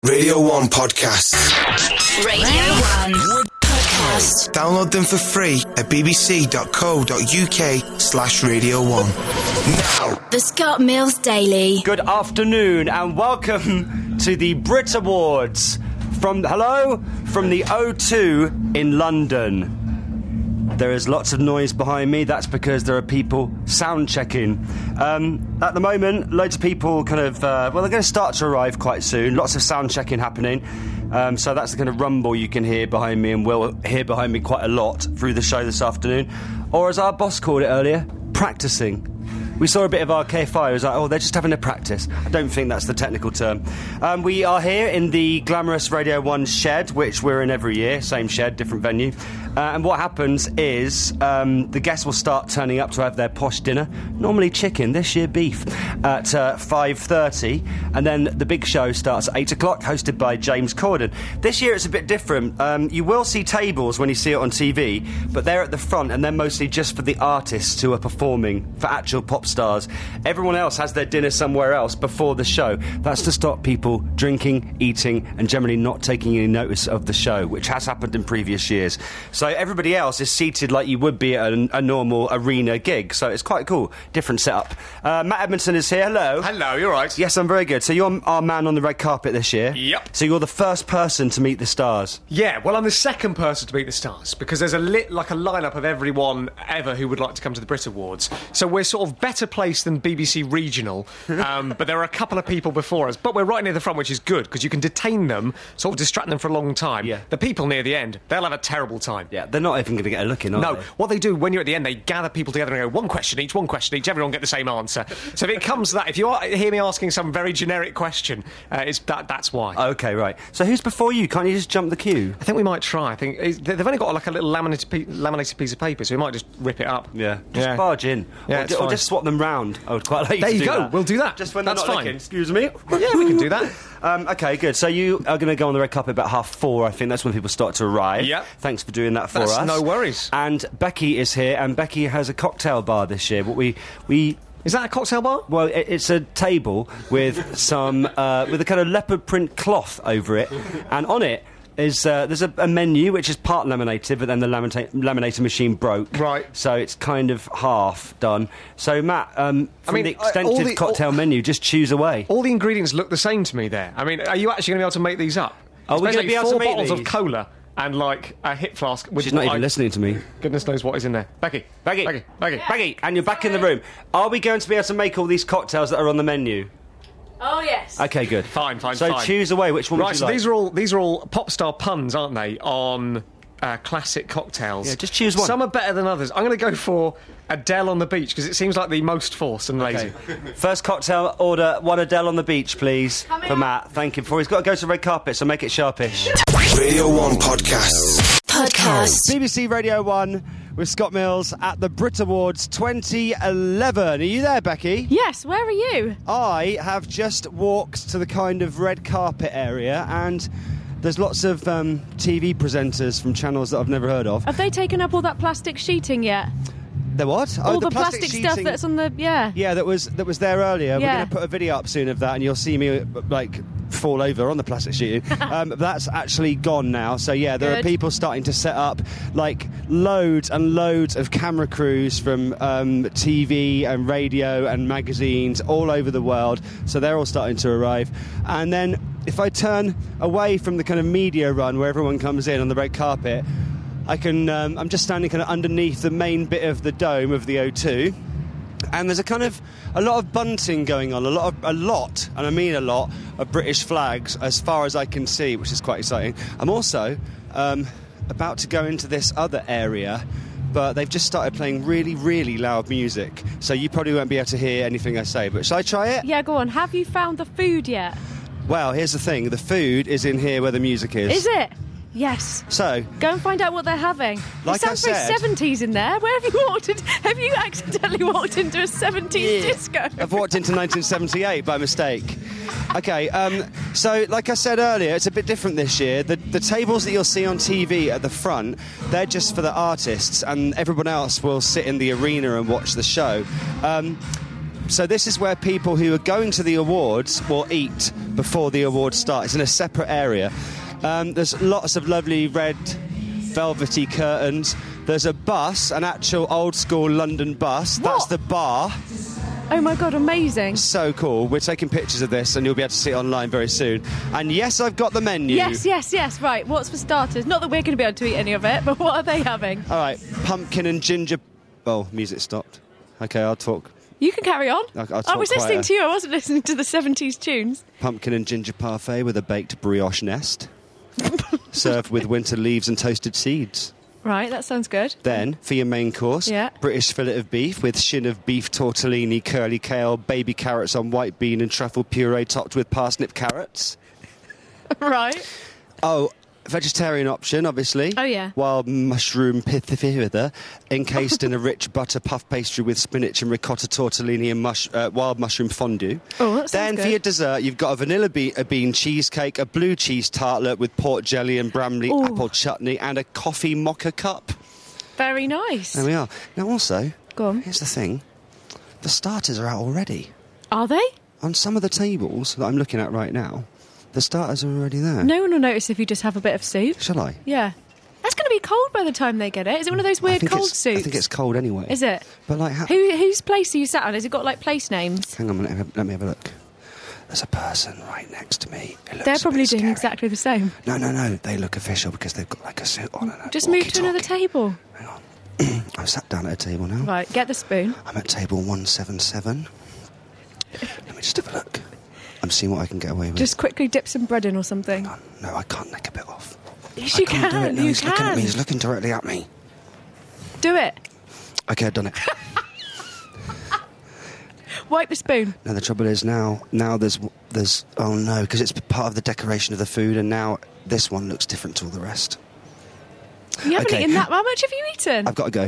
Radio 1 Podcast. Radio 1 Podcast. Download them for free at bbc.co.uk/Radio 1. Now. The Scott Mills Daily. Good afternoon and welcome to the Brit Awards from the O2 in London. There is lots of noise behind me. That's because there are people sound checking. At the moment, loads of people they're going to start to arrive quite soon. Lots of sound checking happening. So that's the kind of rumble you can hear behind me and will hear behind me quite a lot through the show this afternoon. Or as our boss called it earlier, practicing. We saw a bit of Arcade Fire. It was like, they're just having a practice. I don't think that's the technical term. We are here in the glamorous Radio 1 shed, which we're in every year. Same shed, different venue. And what happens is the guests will start turning up to have their posh dinner. Normally chicken, this year beef, at 5:30. And then the big show starts at 8 o'clock, hosted by James Corden. This year it's a bit different. You will see tables when you see it on TV, but they're at the front and they're mostly just for the artists who are performing, for actual pop stars. Everyone else has their dinner somewhere else before the show. That's to stop people drinking, eating, and generally not taking any notice of the show, which has happened in previous years. So everybody else is seated like you would be at a normal arena gig. So it's quite cool. Different setup. Matt Edmondson is here. Hello. Hello, you're right. Yes, I'm very good. So you're our man on the red carpet this year. Yep. So you're the first person to meet the stars. Yeah, well, I'm the second person to meet the stars because there's a lineup of everyone ever who would like to come to the Brit Awards. So we're sort of better placed than BBC Regional, but there are a couple of people before us. But we're right near the front, which is good because you can detain them, sort of distract them for a long time. Yeah. The people near the end, they'll have a terrible time. Yeah, they're not even going to get a look in, are No, they? what they do when you're at the end, they gather people together and go, one question each, everyone get the same answer. So if it comes to that, if you hear me asking some very generic question, that's why. Okay, right. So who's before you? Can't you just jump the queue? I think we might try. I think they've only got a little laminated piece of paper, so we might just rip it up. Yeah. Just barge in. Yeah, or just swap them round. I would quite like you There to you do go. that. We'll do that. Just when That's they're not fine. looking. Excuse me. Yeah, we can do that. Okay, good. So you are going to go on the red carpet about 4:30, I think. That's when people start to arrive. Yep. Thanks for doing that for That's us. no worries. And Becky is here, and Becky has a cocktail bar this year. But we Is that a cocktail bar? well, it's a table with some with a kind of leopard print cloth over it, and on it is there's a menu which is part laminated, but then the laminator machine broke. Right. So it's kind of half done. So Matt, from the extensive cocktail menu, just choose away. All the ingredients look the same to me there. I mean, are you actually going to be able to make these up? Are we going to be able to make 4 bottles these? of cola and like a hip flask. With She's not even listening to me. Goodness knows what is in there. Becky, and you're back in the room. Are we going to be able to make all these cocktails that are on the menu? Oh, yes. Okay, good. Fine. So choose away. Which one would Right, you so like? these are all pop star puns, aren't they? On classic cocktails. Yeah, just choose one. Some are better than others. I'm going to go for Adele on the beach because it seems like the most forced and lazy. Okay. First cocktail order, one Adele on the beach, please, for Matt. Thank you. He's got to go to the red carpet, so make it sharpish. Radio 1 Podcasts. BBC Radio 1 with Scott Mills at the Brit Awards 2011. Are you there, Becky? Yes, where are you? I have just walked to the kind of red carpet area, and there's lots of TV presenters from channels that I've never heard of. Have they taken up all that plastic sheeting yet? The what? All the plastic stuff sheeting. that's on the... Yeah. Yeah, that was there earlier. We're Yeah. going to put a video up soon of that, and you'll see me fall over on the plastic sheeting. That's actually gone now. So yeah, there are Good. people starting to set up loads and loads of camera crews from TV and radio and magazines all over the world. So they're all starting to arrive. And then if I turn away from the kind of media run where everyone comes in on the red carpet, I can. I'm just standing kind of underneath the main bit of the dome of the O2, and there's a lot of bunting going on, a lot, and I mean a lot, of British flags as far as I can see, which is quite exciting. I'm also about to go into this other area, but they've just started playing really, really loud music, so you probably won't be able to hear anything I say. But shall I try it? Yeah, go on. Have you found the food yet? Well, here's the thing: the food is in here where the music is. Is it? Yes. So, Go and find out what they're having. Like it I sounds very said- 70s in there. Where have you walked in? Have you accidentally walked into a 70s disco? I've walked into 1978 by mistake. Okay, so like I said earlier, it's a bit different this year. The tables that you'll see on TV at the front, they're just for the artists, and everyone else will sit in the arena and watch the show. So this is where people who are going to the awards will eat before the awards start. It's in a separate area. There's lots of lovely red velvety curtains. There's a bus, an actual old-school London bus. What? That's the bar. Oh my God, amazing. So cool. We're taking pictures of this and you'll be able to see it online very soon. And yes, I've got the menu. Yes. Right, what's for starters? Not that we're going to be able to eat any of it, but what are they having? All right, pumpkin and ginger... Oh, music stopped. OK, I'll talk. You can carry on. I'll I talk was listening quieter. to you, I wasn't listening to the 70s tunes. Pumpkin and ginger parfait with a baked brioche nest. Served with winter leaves and toasted seeds. Right, that sounds good. Then, for your main course, Yeah. British fillet of beef with shin of beef tortellini, curly kale, baby carrots on white bean and truffle puree topped with parsnip carrots. Right. Oh, vegetarian option, obviously. Oh, yeah. Wild mushroom pithifider, encased in a rich butter puff pastry with spinach and ricotta tortellini and wild mushroom fondue. Oh, that sounds Then good. for your dessert, you've got a vanilla bean cheesecake, a blue cheese tartlet with pork jelly and Bramley Ooh. apple chutney, and a coffee mocha cup. Very nice. There we are. Now, also, Go on. here's the thing. The starters are out already. Are they? On some of the tables that I'm looking at right now, the starters are already there. No one will notice if you just have a bit of soup. Shall I? Yeah. That's going to be cold by the time they get it. Is it one of those weird cold soups? I think it's cold anyway. Is it? But like, Whose place are you sat on? Has it got like place names? hang on, let me have a look. There's a person right next to me. Who looks They're a probably bit doing scary. exactly the same. No. They look official because they've got like a suit on and a Just move to another walkie-talkie. table. Hang on. I'm sat down at a table now. Right, get the spoon. I'm at table 177. Let me just have a look. I'm seeing what I can get away with. Just quickly dip some bread in or something. No, I can't nick a bit off. Yes, I you can't do it. can. No, You he's looking at can. me. He's looking directly at me. Do it. Okay, I've done it. Wipe the spoon. Now the trouble is now there's oh no, because it's part of the decoration of the food, and now this one looks different to all the rest. You haven't Okay. eaten that. How much have you eaten? I've got to go.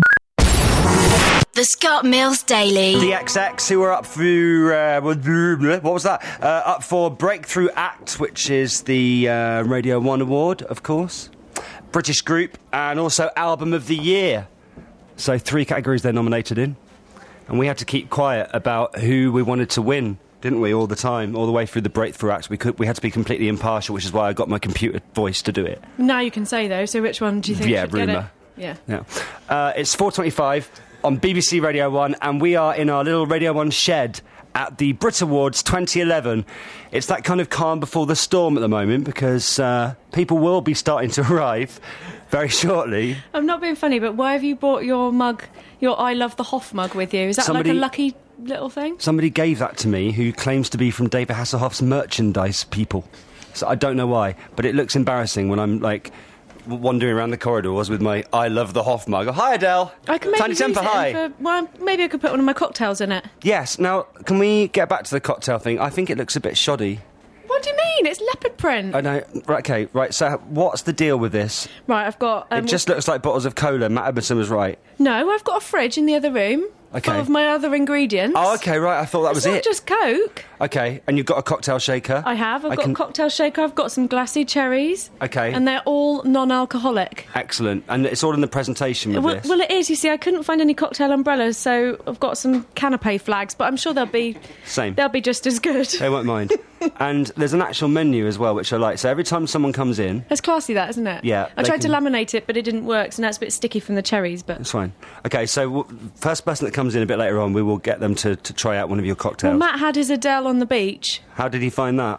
The Scott Mills Daily. The XX, who are up for what was that? Up for Breakthrough Act, which is the Radio 1 award, of course. British group, and also Album of the Year. So 3 categories they're nominated in. And we had to keep quiet about who we wanted to win, didn't we, all the time, all the way through the Breakthrough Act. We had to be completely impartial, which is why I got my computer voice to do it. Now you can say though. So which one do you think Yeah, should get it? rumour. Yeah. Yeah. It's 4:25 on BBC Radio 1, and we are in our little Radio 1 shed at the Brit Awards 2011. It's that kind of calm before the storm at the moment because people will be starting to arrive very shortly. I'm not being funny, but why have you brought your mug, your I Love the Hoff mug with you? Is that Somebody- like a lucky little thing? Somebody gave that to me who claims to be from David Hasselhoff's merchandise people. So I don't know why, but it looks embarrassing when I'm like wandering around the corridors with my I Love the Hoff mug. Oh, hi, Adele. I can maybe Tiny use Temper, it hi. for, well, maybe I could put one of my cocktails in it. Yes, now, can we get back to the cocktail thing? I think it looks a bit shoddy. What do you mean? It's leopard print. I know. Right, okay, right, so what's the deal with this? Right, I've got... It just looks like bottles of cola. Matt Edmondson was right. No, I've got a fridge in the other room Okay. full of my other ingredients. Oh, okay, right, I thought that was It's not it. just Coke. Okay, and you've got a cocktail shaker? I have. I've got a cocktail shaker. I've got some glassy cherries. Okay. And they're all non-alcoholic. Excellent. And it's all in the presentation with this? Well, it is. You see, I couldn't find any cocktail umbrellas, so I've got some canapé flags, but I'm sure they'll be Same. They'll be just as good. They won't mind. And there's an actual menu as well, which I like. So every time someone comes in... It's classy, that, isn't it? Yeah, I they tried to can- laminate it, but it didn't work, so now it's a bit sticky from the cherries, but... It's fine. Okay, so first person that comes in a bit later on, we will get them to try out one of your Well, cocktails. Matt had his Adele on the beach. How did he find that?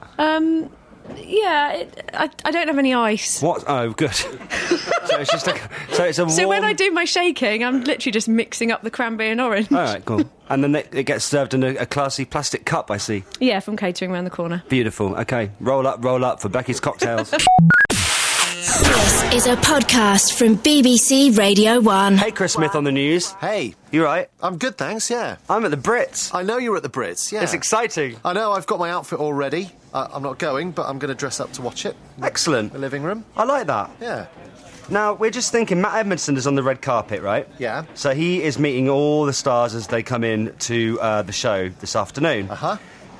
Yeah, I don't have any ice. What? Oh, good. So it's just like... So it's a So when warm- I do my shaking, I'm literally just mixing up the cranberry and orange. All right, cool. And then it gets served in a classy plastic cup, I see. Yeah, from catering around the corner. Beautiful. Okay, roll up for Becky's Cocktails. This is a podcast from BBC Radio 1. Hey, Chris Smith on the news. Hey, You right? I'm good, thanks, yeah. I'm at the Brits. I know you're at the Brits, yeah. It's exciting. I know, I've got my outfit all ready. I'm not going, but I'm going to dress up to watch it. Excellent. The living room. I like that. Yeah. Now, we're just thinking, Matt Edmondson is on the red carpet, right? Yeah. So he is meeting all the stars as they come in to the show this afternoon. Uh-huh.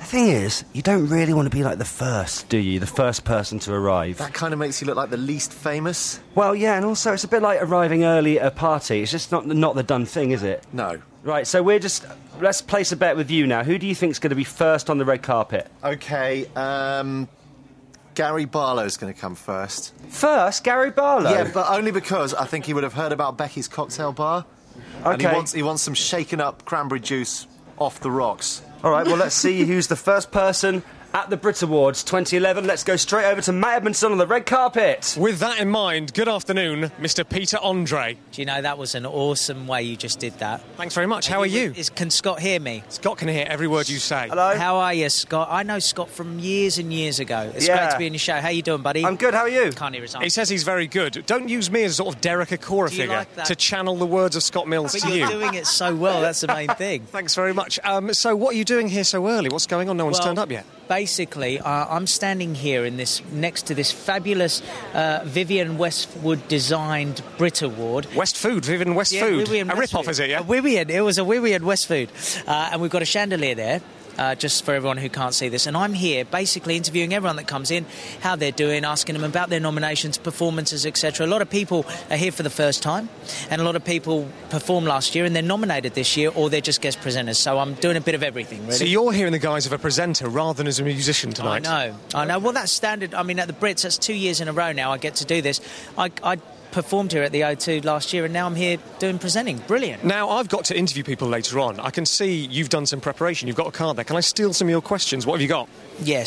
The thing is, you don't really want to be like the first, do you? The first person to arrive. That kind of makes you look like the least famous. Well, yeah, and also it's a bit like arriving early at a party. It's just not the done thing, is it? No. Right, so let's place a bet with you now. Who do you think's going to be first on the red carpet? OK, Gary Barlow's going to come first. First, Gary Barlow? Yeah, but only because I think he would have heard about Becky's cocktail bar. Okay. And he wants some shaken up cranberry juice off the rocks. All right, well, let's see who's the first person at the Brit Awards 2011. Let's go straight over to Matt Edmondson on the red carpet. With that in mind, good afternoon, Mr. Peter Andre. Do you know, that was an awesome way you just did that. Thanks very much. How are you? Can Scott hear me? Scott can hear every word you say. Hello. How are you, Scott? I know Scott from years and years ago. It's great to be on your show. How you doing, buddy? I'm good, how are you? Can't hear his He says he's very good. Don't use me as a sort of Derek Acora Do you figure like that? to channel the words of Scott Mills But to you're you. doing it so well, that's the main thing. Thanks very much. So what are you doing here so early? What's going on? No one's turned up yet. Basically, I'm standing here next to this fabulous Vivienne Westwood designed Brit Award. Vivienne Westfood. Vivienne A rip-off, Westwood. is it, yeah? It was a Vivienne Westwood. And we've got a chandelier there. Just for everyone who can't see this. And I'm here basically interviewing everyone that comes in, how they're doing, asking them about their nominations, performances, etc. A lot of people are here for the first time, and a lot of people performed last year and they're nominated this year, or they're just guest presenters. So I'm doing a bit of everything, really. So you're here in the guise of a presenter rather than as a musician tonight. I know. Well, that's standard. I mean, at the Brits, that's 2 years in a row now I get to do this. I performed here at the O2 last year, and now I'm here doing presenting. Brilliant. Now, I've got to interview people later on. I can see you've done some preparation. You've got a card there. Can I steal some of your questions? What have you got? Yes.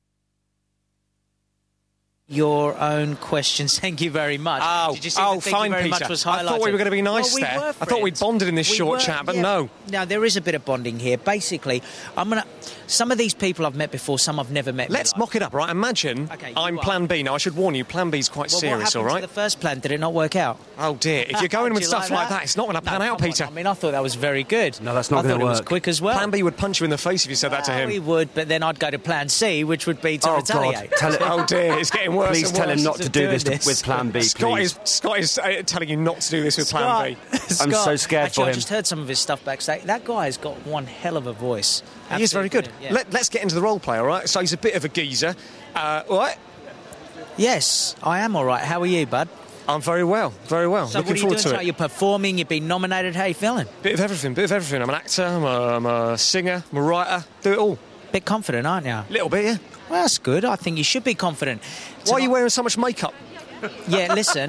Your own questions. Thank you very much. Did you see that thank fine, you very Peter. much was I highlighted? thought we were going to be nice Well, we there. were I thought we'd friends. bonded in this short chat, but no. No, there is a bit of bonding here. Basically, some of these people I've met before, some I've never met. Let's mock it up, right? Imagine I'm Plan B. Now, I should warn you, Plan B's quite serious, all right? What happened to the first plan? Did it not work out? Oh, dear. If you're going with Do you stuff like that, it's not going to pan out, Peter. I mean, I thought that was very good. No, that's not going to work. It was quick as well. Plan B would punch you in the face if you said that to him. He would, but then I'd go to Plan C, which would be to retaliate. Oh, dear. It's getting worse Please and tell worse. him not to do this with Plan B, please. Scott is telling you not to do this with Plan B. I'm so scared for him. I just heard some of his stuff backstage. That guy's got one hell of a voice. He is very good. Yeah. Let's get into the role play, all right? So he's a bit of a geezer. All right? Yes, I am all right. How are you, bud? I'm very well, very well. So Looking what are you forward doing to tonight? it. You're performing, you've been nominated. How are you feeling? Bit of everything. I'm an actor, I'm a singer, I'm a writer, do it all. Bit confident, aren't you? Little bit, yeah. Well, that's good. I think you should be confident. Why are you wearing so much makeup? Yeah, listen.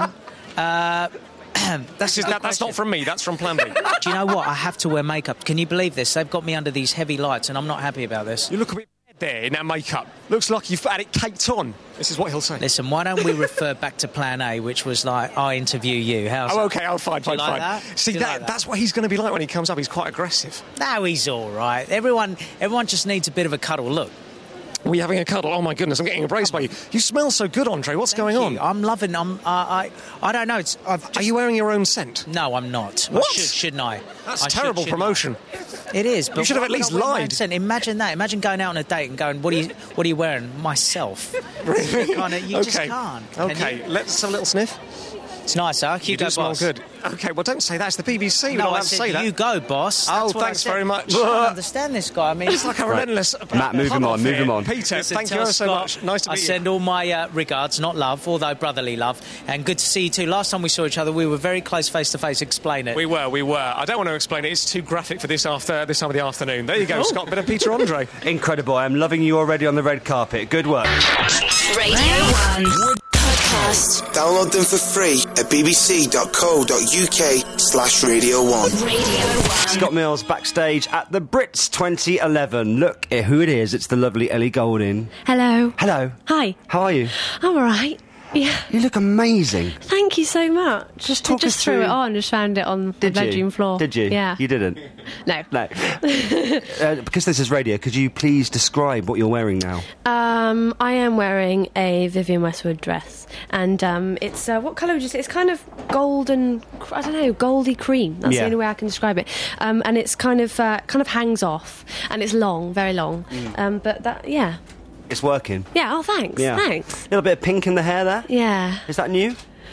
That's not from me, that's from Plan B. Do you know what? I have to wear makeup. Can you believe this? They've got me under these heavy lights, and I'm not happy about this. You look a bit bad there in that makeup. Looks like you've had it caked on. This is what he'll say. Listen, why don't we refer back to Plan A, which was like, I interview you. How's that? Okay, fine. Do you like that? See, Do you like that? that's what he's going to be like when he comes up. He's quite aggressive. No, he's all right. Everyone just needs a bit of a cuddle. Look. Are we having a cuddle? Oh, my goodness, I'm getting embraced by you. You smell so good, Andre. What's going on? I'm loving. I don't know. Are you wearing your own scent? No, I'm not. What? Shouldn't I? That's terrible promotion. It is. But You should have why at least would I wear my own lied. scent? Imagine that. Imagine going out on a date and going, "What are you wearing?" Myself. Really? You just can't. Can Okay, you? let's have a little sniff. It's nice, huh? You do smell good. Okay, well, don't say that. It's the BBC. We're No, not I allowed to said say that. you go, boss. Oh, That's what I thanks said. very much. I don't understand this guy. I mean, It's like a relentless... Matt, move him on, move him on. Peter, Listen, thank you tell ever so Scott much. Nice to I meet you. send all my regards, not love, although brotherly love, and good to see you too. Last time we saw each other, we were very close face to face. Explain it. We were. I don't want to explain it. It's too graphic for this time of the afternoon. There you go, Scott. Bit of Peter Andre. Incredible. I'm loving you already on the red carpet. Good work. Radio 1 Podcast. Download them for free at bbc.co.uk/Radio 1. Radio 1. Scott Mills backstage at the Brits 2011. Look at who it is. It's the lovely Ellie Goulding. Hello. Hello. Hi. How are you? I'm all right. Yeah. You look amazing. Thank you so much. Just talk I us just threw through- it on, just found it on the Did bedroom you? floor. Did you? Yeah. You didn't? No. No. Because this is radio, could you please describe what you're wearing now? I am wearing a Vivienne Westwood dress, and it's what colour would you say? It's kind of golden. I don't know, goldy cream. That's Yeah. the only way I can describe it. And it's kind of hangs off, and it's long, very long. But that, It's working. yeah. Oh, thanks. Yeah. Thanks. A little bit of pink in the hair there. Yeah. Is that new?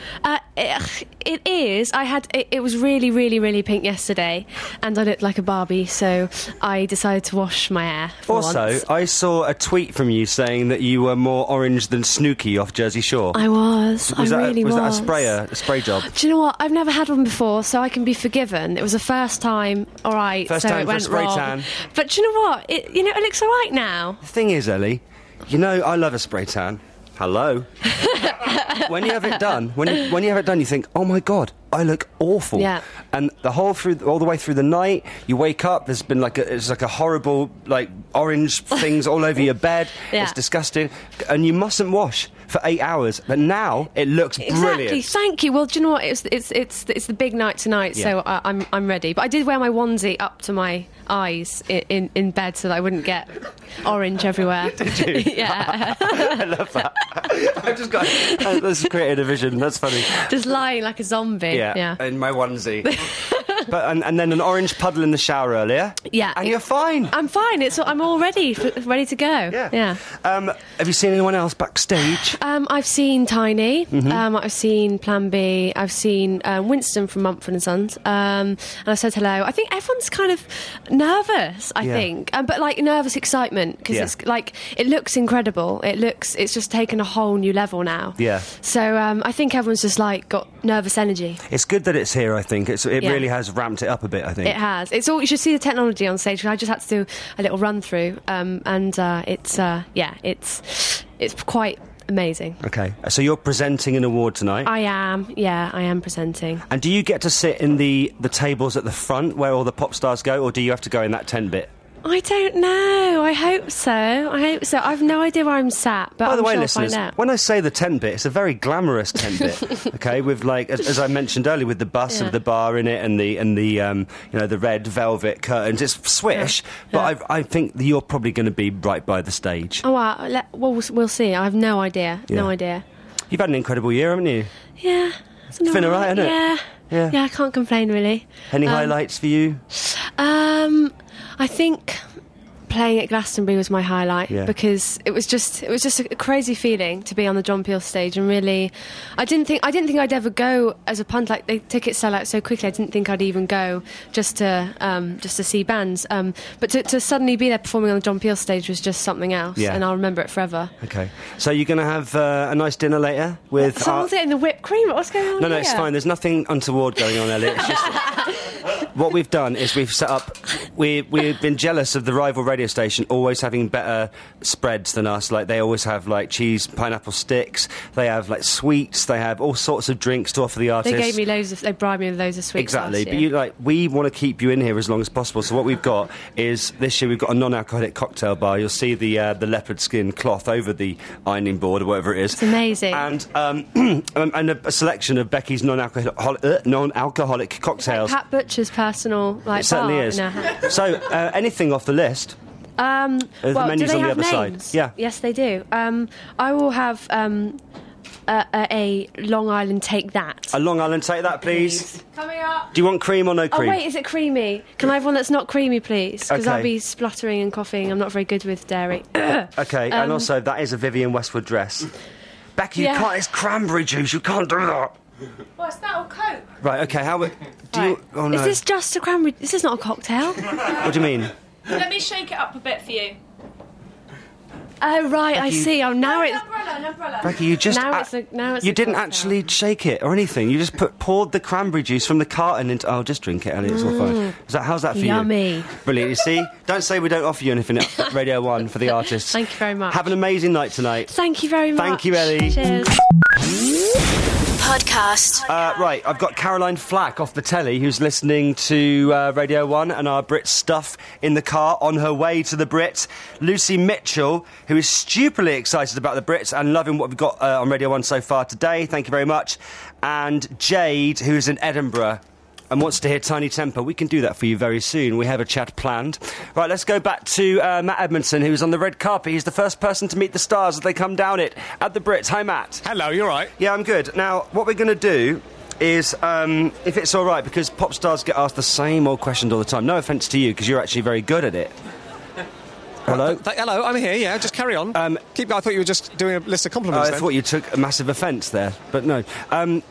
It is. It was really, really, really pink yesterday, and I looked like a Barbie, so I decided to wash my hair for Also, once. I saw a tweet from you saying that you were more orange than Snooki off Jersey Shore. I was. Was I really was. Was that a spray job? Do you know what? I've never had one before, so I can be forgiven. It was the first time, all right, First so time it for a went spray wrong. tan. But do you know what? It looks all right now. The thing is, Ellie, you know I love a spray tan. Hello. When you have it done, when you have it done, you think, oh my God, I look awful. Yeah. And all the way through the night, you wake up. There's been it's like a horrible orange things all over your bed. Yeah. It's disgusting, and you mustn't wash for 8 hours. But now it looks Exactly. brilliant. Thank you. Well, do you know what? It's the big night tonight, Yeah. so I'm ready. But I did wear my onesie up to my eyes in bed so that I wouldn't get orange everywhere. Did you? Yeah. I love that. I've just got this created a vision. That's funny. Just lying like a zombie. Yeah. In my onesie. But and then an orange puddle in the shower earlier. Yeah. And you're fine. I'm fine. I'm all ready to go. Yeah. Have you seen anyone else backstage? I've seen Tiny. Mm-hmm. I've seen Plan B. I've seen Winston from Mumford and Sons. And I said hello. I think everyone's kind of nervous. I think, but nervous excitement because it's it looks incredible. It's just taken a whole new level now. Yeah. So I think everyone's just got nervous energy. It's good that it's here. I think it really has ramped it up a bit. I think It has. It's all. You should see the technology on stage. I just had to do a little run through, it's quite amazing. Okay, so you're presenting an award tonight. I am. Yeah, I am presenting. And do you get to sit in the tables at the front where all the pop stars go, or do you have to go in that tent bit? I don't know. I hope so. I've no idea where I'm sat, but By the I'm way, sure I'll listeners, find out. when I say the tent bit, it's a very glamorous tent bit. Okay, with as I mentioned earlier, with the bus of the bar in it and the red velvet curtains. It's swish, but I think that you're probably going to be right by the stage. Oh, well, we'll see. I have no idea. No idea. You've had an incredible year, haven't you? Yeah. It's been alright, hasn't it? Yeah. Yeah, I can't complain really. Any highlights for you? I think playing at Glastonbury was my highlight because it was just a crazy feeling to be on the John Peel stage, and really I didn't think I'd ever go as a punt. Like, the tickets sell out so quickly, I didn't think I'd even go just to see bands, but to suddenly be there performing on the John Peel stage was just something else, and I'll remember it forever. Okay, so you're going to have a nice dinner later with someone's getting the whipped cream. What's going on? No, here? it's fine. There's nothing untoward going on, Elliot. It's just what we've done is we've set up. We've been jealous of the rival radio station always having better spreads than us. Like, they always have cheese, pineapple sticks. They have sweets. They have all sorts of drinks to offer the artists. They bribed me with loads of sweets. Exactly, last year. but we want to keep you in here as long as possible. So what we've got is this year we've got a non-alcoholic cocktail bar. You'll see the leopard skin cloth over the ironing board or whatever it is. It's amazing. And and a selection of Becky's non-alcoholic cocktails. Pat Butcher's personal It certainly bar is. in her house. So anything off the list? Well, menu's do they on the have other names? side. Yeah. Yes, they do. I will have a Long Island Take That. A Long Island Take That, please. Coming up. Do you want cream or no cream? Oh, wait, is it creamy? Can I have one that's not creamy, please? Because Okay. I'll be spluttering and coughing. I'm not very good with dairy. Okay, and also that is a Vivienne Westwood dress. Becky, you can't. It's cranberry juice. You can't do that. What's that, or Coke? Right. Okay. How? Do you? Oh no. Is this just a cranberry? This is not a cocktail. What do you mean? Let me shake it up a bit for you. Oh, right, I Becky, see. Oh, now it's... An umbrella. Becky, you just... Now it's you a didn't cocktail. actually shake it or anything. You just poured the cranberry juice from the carton into... Oh, just drink it, Ellie. It's all fine. How's that for Yummy. you? Brilliant. You see? Don't say we don't offer you anything at Radio 1 for the artists. Thank you very much. Have an amazing night tonight. Thank you very much. Thank you, Ellie. Cheers. Podcast. Right, I've got Caroline Flack off the telly who's listening to Radio 1 and our Brit stuff in the car on her way to the Brits. Lucy Mitchell, who is stupidly excited about the Brits and loving what we've got on Radio 1 so far today. Thank you very much. And Jade, who's in Edinburgh and wants to hear Tiny Temper. We can do that for you very soon. We have a chat planned. Right, let's go back to Matt Edmondson, who's on the red carpet. He's the first person to meet the stars as they come down it at the Brits. Hi, Matt. Hello, you all right? Yeah, I'm good. Now, what we're going to do is, if it's all right, because pop stars get asked the same old questions all the time. No offence to you, because you're actually very good at it. Hello? Hello, I'm here, yeah, just carry on. I thought you were just doing a list of compliments I then. thought you took a massive offence there, but no.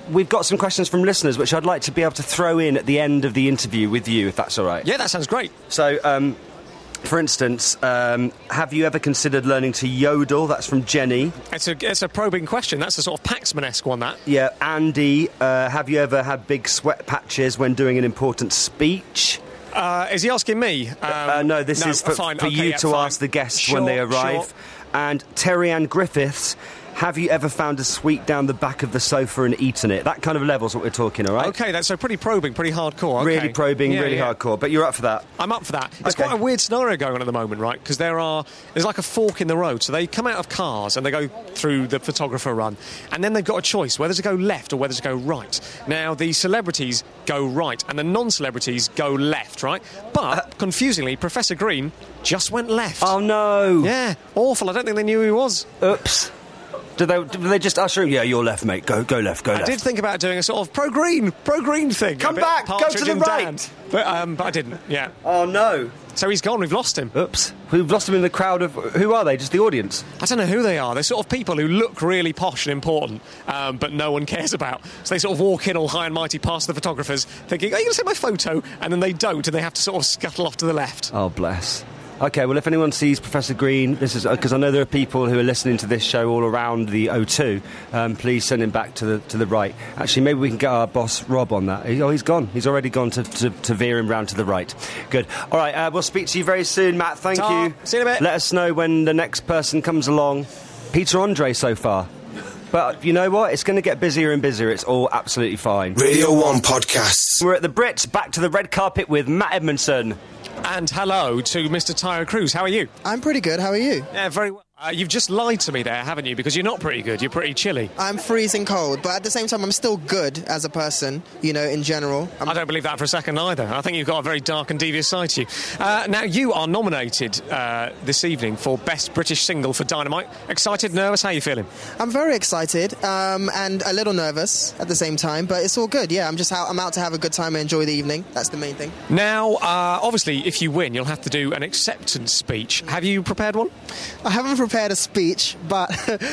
we've got some questions from listeners which I'd like to be able to throw in at the end of the interview with you, if that's all right. Yeah, that sounds great. So, for instance, have you ever considered learning to yodel? That's from Jenny. It's a probing question. That's a sort of Paxman-esque one, that. Yeah, Andy, have you ever had big sweat patches when doing an important speech? Is he asking me? No, this is for you to ask the guests when they arrive. Sure. And Terry Ann Griffiths, have you ever found a sweet down the back of the sofa and eaten it? That kind of level's what we're talking, all right? OK, that's so pretty probing, pretty hardcore. Okay. Really probing, really hardcore. But you're up for that? I'm up for that. It's quite a weird scenario going on at the moment, right? Because there's like a fork in the road. So they come out of cars and they go through the photographer run. And then they've got a choice whether to go left or whether to go right. Now, the celebrities go right and the non-celebrities go left, right? But, confusingly, Professor Green just went left. Oh, no. Yeah, awful. I don't think they knew who he was. Oops. Did they just usher him? Yeah, you're left, mate. Go left, go left. I did think about doing a sort of pro-green thing. Come back, go to the right. But I didn't, yeah. Oh, no. So he's gone, we've lost him. Oops. We've lost him in the crowd of... Who are they? Just the audience? I don't know who they are. They're sort of people who look really posh and important, but no one cares about. So they sort of walk in all high and mighty past the photographers, thinking, are you going to take my photo? And then they don't, and they have to sort of scuttle off to the left. Oh, bless. OK, well, if anyone sees Professor Green, this is because I know there are people who are listening to this show all around the O2. Please send him back to the right. Actually, maybe we can get our boss Rob on that. He's gone. He's already gone to veer him round to the right. Good. All right, we'll speak to you very soon, Matt. Thank you. See you in a bit. Let us know when the next person comes along. Peter Andre so far. But you know what? It's going to get busier and busier. It's all absolutely fine. Radio 1 podcasts. We're at the Brits, back to the red carpet with Matt Edmondson. And hello to Mr. Tyro Cruz. How are you? I'm pretty good. How are you? Yeah, very well. You've just lied to me there, haven't you? Because you're not pretty good. You're pretty chilly. I'm freezing cold, but at the same time, I'm still good as a person, in general. I don't believe that for a second either. I think you've got a very dark and devious side to you. Now, you are nominated this evening for Best British Single for Dynamite. Excited, nervous? How are you feeling? I'm very excited and a little nervous at the same time, but it's all good. Yeah, I'm out to have a good time and enjoy the evening. That's the main thing. Now, obviously, if you win, you'll have to do an acceptance speech. Have you prepared one? I haven't prepared a speech, but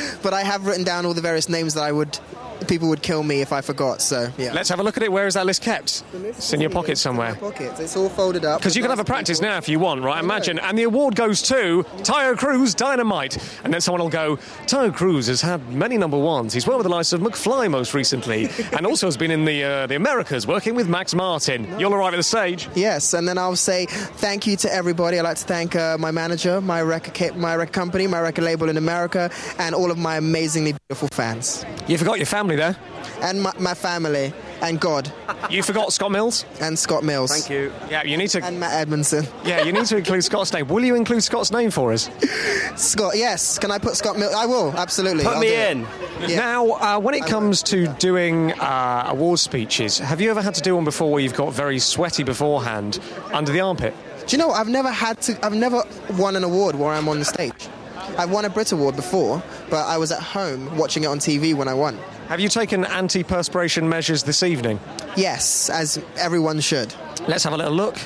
I have written down all the various names that people would kill me if I forgot, so yeah. Let's have a look at it. Where is that list kept? It's in your pocket somewhere. It's all folded up. Because you can have a practice now if you want, right? Imagine. And the award goes to Tyro Cruz, Dynamite. And then someone will go, Tyro Cruz has had many number ones. He's worked with the likes of McFly most recently, and also has been in the Americas working with Max Martin. You'll arrive at the stage. Yes, and then I'll say thank you to everybody. I'd like to thank my manager, my record company, my record label in America, and all of my amazingly beautiful fans. You forgot your family there. And my family. And God. You forgot Scott Mills? And Scott Mills. Thank you. Yeah, you need to... And Matt Edmondson. Yeah, you need to include Scott's name. Will you include Scott's name for us? Scott, yes. Can I put Scott Mills? I will, absolutely. Put me in. Yeah. Now, when it comes to doing award speeches, have you ever had to do one before where you've got very sweaty beforehand under the armpit? Do you know, I've never won an award where I'm on the stage. I've won a Brit Award before, but I was at home watching it on TV when I won. Have you taken anti-perspiration measures this evening? Yes, as everyone should. Let's have a little look.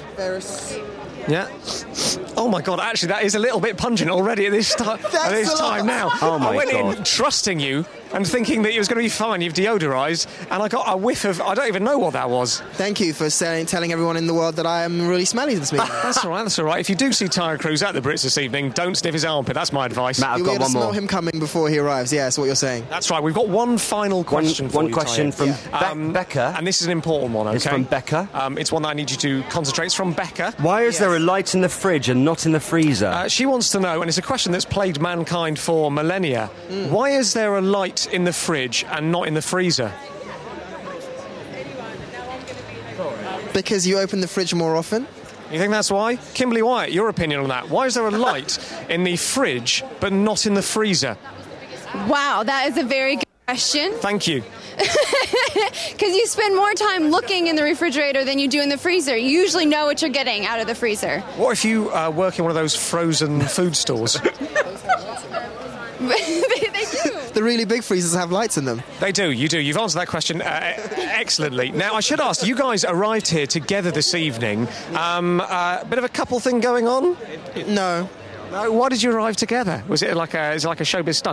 Yeah. Oh my God! Actually, that is a little bit pungent already at this time now. Oh my God! I went in trusting you and thinking that it was going to be fine. You've deodorised, and I got a whiff of. I don't even know what that was. Thank you for telling everyone in the world that I am really smelly this evening. That's all right. That's all right. If you do see Tyro Cruz at the Brits this evening, don't sniff his armpit. That's my advice. Matt, I've You'll got be able one to smell more. him coming before he arrives. Yeah, that's what you're saying. That's right. We've got one final question. One question from Becca, and this is an important one. Okay? It's from Becca. It's one that I need you to concentrate. It's from Becca. Why is there a light in the fridge and not in the freezer? She wants to know, and it's a question that's plagued mankind for millennia. Why is there a light in the fridge and not in the freezer? Because you open the fridge more often. You think that's why? Kimberly Wyatt, your opinion on that. Why is there a light in the fridge but not in the freezer? Wow, that is a very good question. Thank you. Because you spend more time looking in the refrigerator than you do in the freezer. You usually know what you're getting out of the freezer. What if you work in one of those frozen food stores? They do. The really big freezers have lights in them. They do, you do. You've answered that question excellently. Now, I should ask, you guys arrived here together this evening. A bit of a couple thing going on? No. No, why did you arrive together? Is it like a showbiz stunt?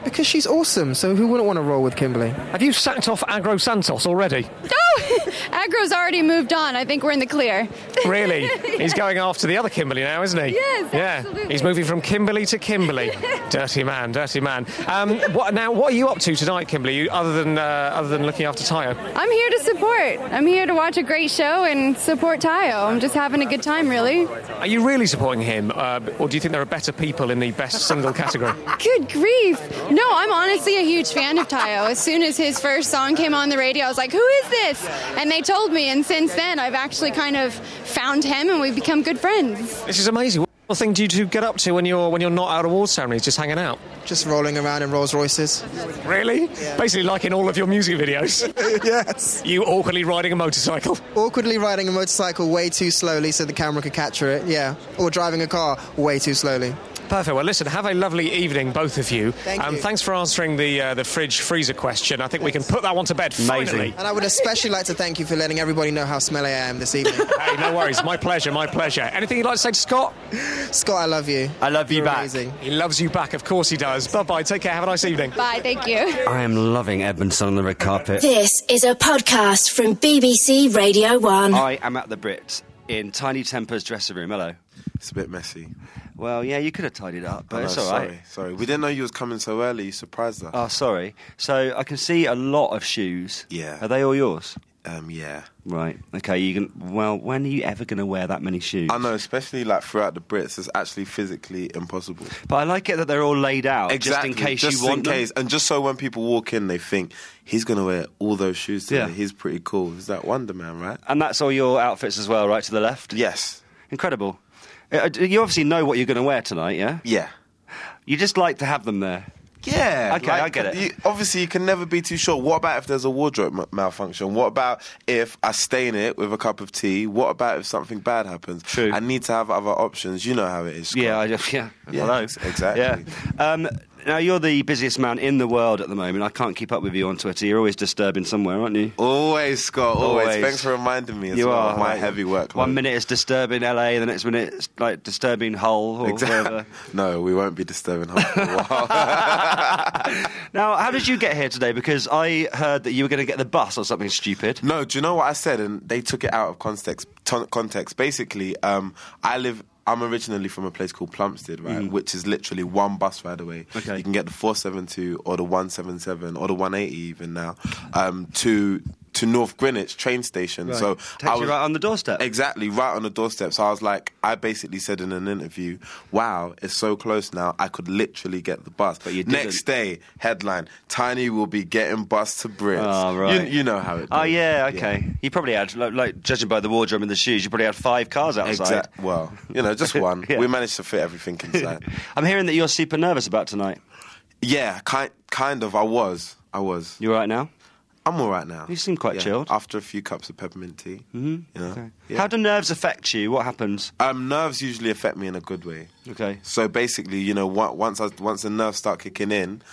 Because she's awesome, so who wouldn't want to roll with Kimberly? Have you sacked off Agro Santos already? Oh, Agro's already moved on. I think we're in the clear. Really? He's going after the other Kimberly now, isn't he? Yes, yeah. absolutely. He's moving from Kimberly to Kimberly. Dirty man, dirty man. What are you up to tonight, Kimberly, other than looking after Tayo? I'm here to support. I'm here to watch a great show and support Tayo. I'm just having a good time, really. Are you really supporting him, or do you think there are better people in the best single category? Good grief. No, I'm honestly a huge fan of Tayo. As soon as his first song came on the radio, I was like, who is this? And they told me, and since then I've actually kind of found him and we've become good friends. This is amazing. What thing do you two get up to when you're not out of awards ceremonies, just hanging out? Just rolling around in Rolls Royces. Really? Yeah. Basically like in all of your music videos? Yes. You awkwardly riding a motorcycle? Awkwardly riding a motorcycle way too slowly so the camera could capture it, yeah. Or driving a car way too slowly. Perfect. Well, listen, have a lovely evening, both of you. Thank you. Thanks for answering the fridge freezer question. I think we can put that one to bed, finally. And I would especially like to thank you for letting everybody know how smelly I am this evening. Hey, no worries. My pleasure, my pleasure. Anything you'd like to say to Scott? Scott, I love you. I love you You're back. Amazing. He loves you back, of course he does. Bye-bye, take care, have a nice evening. Bye, thank you. I am loving Edmondson on the red carpet. This is a podcast from BBC Radio 1. I am at the Brits in Tiny Temper's dressing room. Hello. It's a bit messy. Well, yeah, you could have tidied up, but it's all right. Sorry. We didn't know you was coming so early. You surprised us. Oh, sorry. So I can see a lot of shoes. Yeah. Are they all yours? Yeah. Right. Okay. Well, when are you ever going to wear that many shoes? I know, especially like throughout the Brits, it's actually physically impossible. But I like it that they're all laid out, exactly, just in case you want them. And just so when people walk in, they think he's going to wear all those shoes today. Yeah. He's pretty cool. He's that Wonder Man, right? And that's all your outfits as well, right to the left. Yes. Incredible. You obviously know what you're going to wear tonight, yeah? Yeah. You just like to have them there. Yeah. Okay, I get it. Obviously, you can never be too sure. What about if there's a wardrobe malfunction? What about if I stain it with a cup of tea? What about if something bad happens? True. I need to have other options. You know how it is, Scott. Yeah, hello. Exactly. Yeah. Now, you're the busiest man in the world at the moment. I can't keep up with you on Twitter. You're always disturbing somewhere, aren't you? Always, Scott, always. Thanks for reminding me as well of my heavy work. 1 minute it's disturbing LA, the next minute it's like disturbing Hull or whatever. No, we won't be disturbing Hull for a while. Now, how did you get here today? Because I heard that you were going to get the bus or something stupid. No, do you know what I said? And they took it out of context. Basically, I'm originally from a place called Plumstead, right, which is literally one bus ride away. Okay. You can get the 472 or the 177 or the 180 even now to North Greenwich train station. Right. So Takes you right on the doorstep. Exactly, right on the doorstep. So I basically said in an interview, wow, it's so close now, I could literally get the bus. But you didn't. Next day, headline, Tiny will be getting bus to Brits. Oh, right. You know how it goes. Oh, yeah, okay. Yeah. You probably had, like judging by the wardrobe and the shoes, you probably had 5 cars outside. Well, just one. Yeah. We managed to fit everything inside. I'm hearing that you're super nervous about tonight. Yeah, kind of. I was. You all right now? I'm all right now. You seem quite chilled. After a few cups of peppermint tea. Mm-hmm. Okay. Yeah. How do nerves affect you? What happens? Nerves usually affect me in a good way. Okay. So basically, once the nerves start kicking in,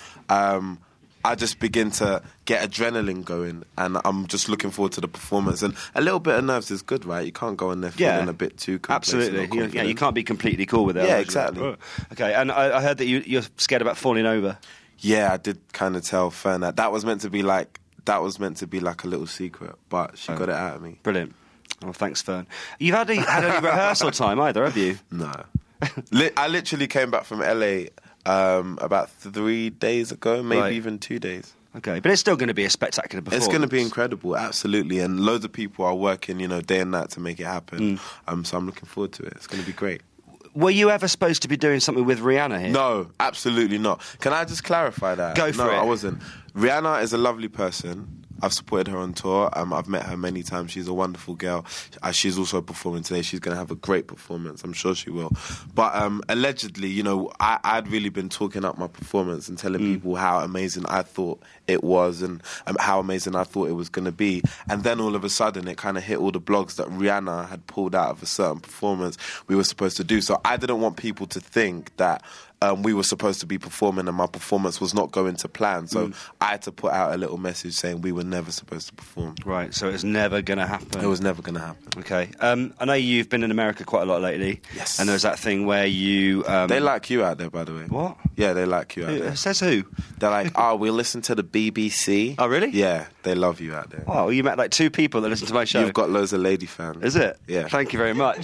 I just begin to get adrenaline going, and I'm just looking forward to the performance. And a little bit of nerves is good, right? You can't go in there feeling a bit too complacent. Absolutely. You can't be completely cool with it. Yeah, exactly. Oh. Okay, and I heard that you're scared about falling over. Yeah, I did kind of tell Fern that was meant to be like a little secret, but she got it out of me. Brilliant. Well, thanks, Fern. You've had any rehearsal time either, have you? No. I literally came back from LA about 3 days ago, maybe even 2 days. Okay, but it's still going to be a spectacular performance. It's going to be incredible, absolutely, and loads of people are working, day and night to make it happen. So I'm looking forward to it. It's going to be great. Were you ever supposed to be doing something with Rihanna here? No, absolutely not. Can I just clarify that? Go for it. No, I wasn't. Rihanna is a lovely person. I've supported her on tour. I've met her many times. She's a wonderful girl. She's also performing today. She's going to have a great performance. I'm sure she will. But allegedly, I'd really been talking up my performance and telling people how amazing I thought it was and how amazing I thought it was going to be. And then all of a sudden, it kind of hit all the blogs that Rihanna had pulled out of a certain performance we were supposed to do. So I didn't want people to think that we were supposed to be performing and my performance was not going to plan. So I had to put out a little message saying we were never supposed to perform. Right, so it's never going to happen. It was never going to happen. Okay. I know you've been in America quite a lot lately. Yes. And there's that thing where you... they like you out there, by the way. What? Yeah, they like you out there. Says who? They're like, we listen to the BBC. Oh, really? Yeah, they love you out there. Oh, well, you met like 2 people that listen to my show. You've got loads of lady fans. Is it? Yeah. Thank you very much.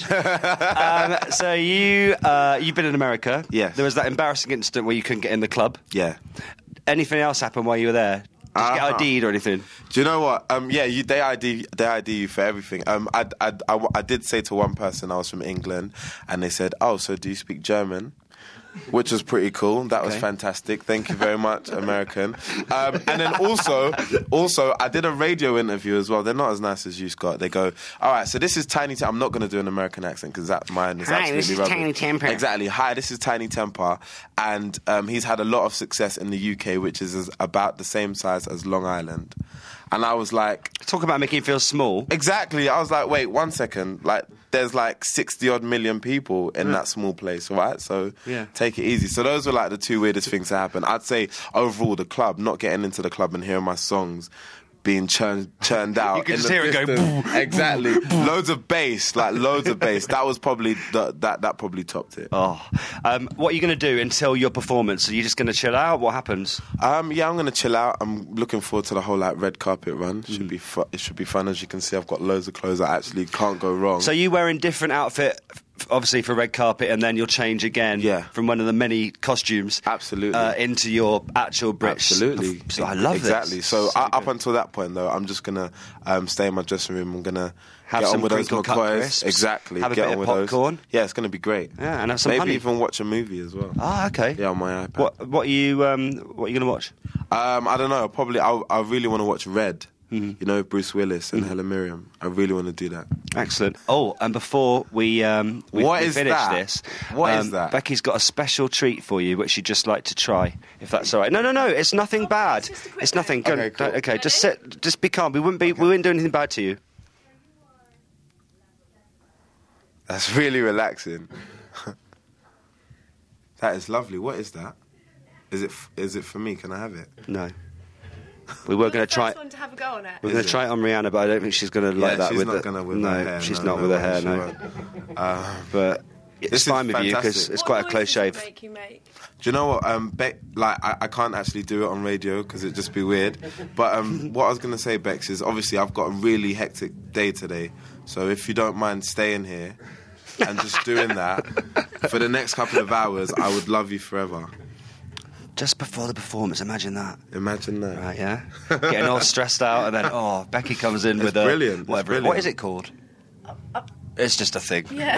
So you've been in America. Yes. There was that embarrassing incident where you couldn't get in the club. Yeah. Anything else happened while you were there? Did you get ID'd or anything? Do you know what? They ID you for everything. I did say to one person I was from England, and they said, "Oh, so do you speak German?" Which was pretty cool. That was fantastic. Thank you very much, American. And then also, I did a radio interview as well. They're not as nice as you, Scott. They go, all right, so this is Tiny Temper. I'm not going to do an American accent because mine is absolutely rubbish. Hi, this is Tiny Temper. Exactly. Hi, this is Tiny Temper. And he's had a lot of success in the UK, which is about the same size as Long Island. And I was like... Talk about making you feel small. Exactly. I was like, wait, 1 second. Like, there's like 60-odd million people in that small place, right? So take it easy. So those were like the 2 weirdest things to happen. I'd say overall the club, not getting into the club and hearing my songs being churned out. You can just hear it go boom. Exactly. Loads of bass. That was probably that probably topped it. Oh, what are you going to do until your performance? Are you just going to chill out? What happens? I'm going to chill out. I'm looking forward to the whole red carpet run. It should be fun. As you can see, I've got loads of clothes that actually can't go wrong. So you wearing different outfit, obviously for red carpet, and then you'll change again from one of the many costumes, into your actual Brits. Absolutely. So I love exactly. this. So up until that point, though, I'm just gonna stay in my dressing room. I'm gonna have get some on with those McCoys. Exactly. Have a get bit on of with popcorn. Those. Yeah, it's gonna be great. Yeah, and have some maybe honey. even watch a movie as well. Ah, okay. Yeah, on my iPad. What are you gonna watch? I don't know. Probably I really want to watch Red. You know, Bruce Willis and Helen Mirren. I really want to do that. Excellent. Oh, and before we finish this, what is that? Becky's got a special treat for you, which she'd just like to try, if that's all right. No, it's nothing bad. It's nothing. Okay, cool. Okay, just sit. Just be calm. We wouldn't do anything bad to you. That's really relaxing. That is lovely. What is that? Is it for me? Can I have it? No. We were going to try. One to have a go on it. We're going to try it on Rihanna, but I don't think she's going to like that. She's with not going to with her hair. She's not with her hair. No. But it's fine with you because it's quite a close shave. Do you know what? I can't actually do it on radio because it'd just be weird. But what I was going to say, Bex, is obviously I've got a really hectic day today. So if you don't mind staying here and just doing that for the next couple of hours, I would love you forever. Just before the performance, imagine that. Imagine that. Right, yeah? Getting all stressed out and then, Becky comes in with brilliant. Whatever. Brilliant. What is it called? It's just a thing. Yeah.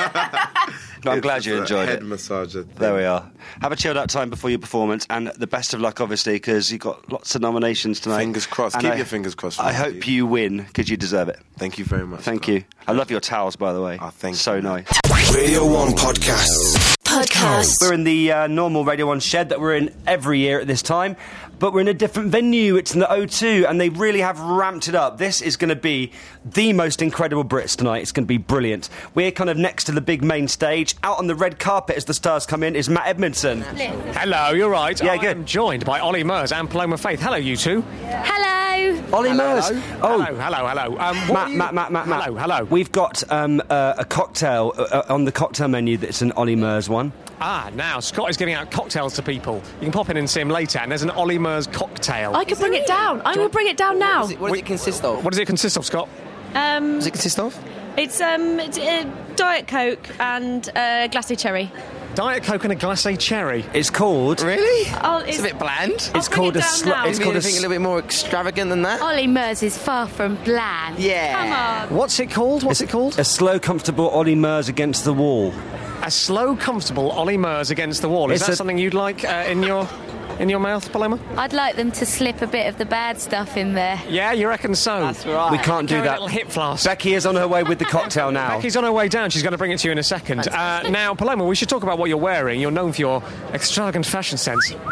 No, I'm glad you enjoyed head it. Massager thing. There we are. Have a chilled out time before your performance, and the best of luck, obviously, because you've got lots of nominations tonight. Fingers crossed. And Keep your fingers crossed. I hope you win, because you deserve it. Thank you very much. Thank you. I love your towels, by the way. Oh, thank you. So nice. Radio 1 Podcasts. Podcast. We're in the normal Radio 1 shed that we're in every year at this time, but we're in a different venue. It's in the O2, and they really have ramped it up. This is going to be the most incredible Brits tonight. It's going to be brilliant. We're kind of next to the big main stage. Out on the red carpet as the stars come in is Matt Edmondson. Hello, you're right. Yeah, good. I'm joined by Ollie Murs and Paloma Faith. Hello, you two. Hello. Ollie Murs. Oh. Hello. Matt. Hello. We've got a cocktail on the cocktail menu that's an Ollie Murs one. Now Scott is giving out cocktails to people. You can pop in and see him later, and there's an Ollie Murs cocktail. I can bring it down. I'm going to bring it down now. What does it consist of? What does it consist of, Scott? What does it consist of? It's Diet Coke and glacé cherry. Diet Coke and a glacé cherry. It's called... Really? Oh, it's a bit bland. It's called a... It's called anything a little bit more extravagant than that. Ollie Murs is far from bland. Yeah. Come on. What's it called? A slow, comfortable Ollie Murs against the wall. A slow, comfortable Ollie Murs against the wall. Is that something you'd like in your mouth, Paloma? I'd like them to slip a bit of the bad stuff in there. Yeah, you reckon so? That's right. We can't do Carry a that. little hip flask. Becky is on her way with the cocktail now. Becky's on her way down. She's going to bring it to you in a second. Now, Paloma, we should talk about what you're wearing. You're known for your extravagant fashion sense.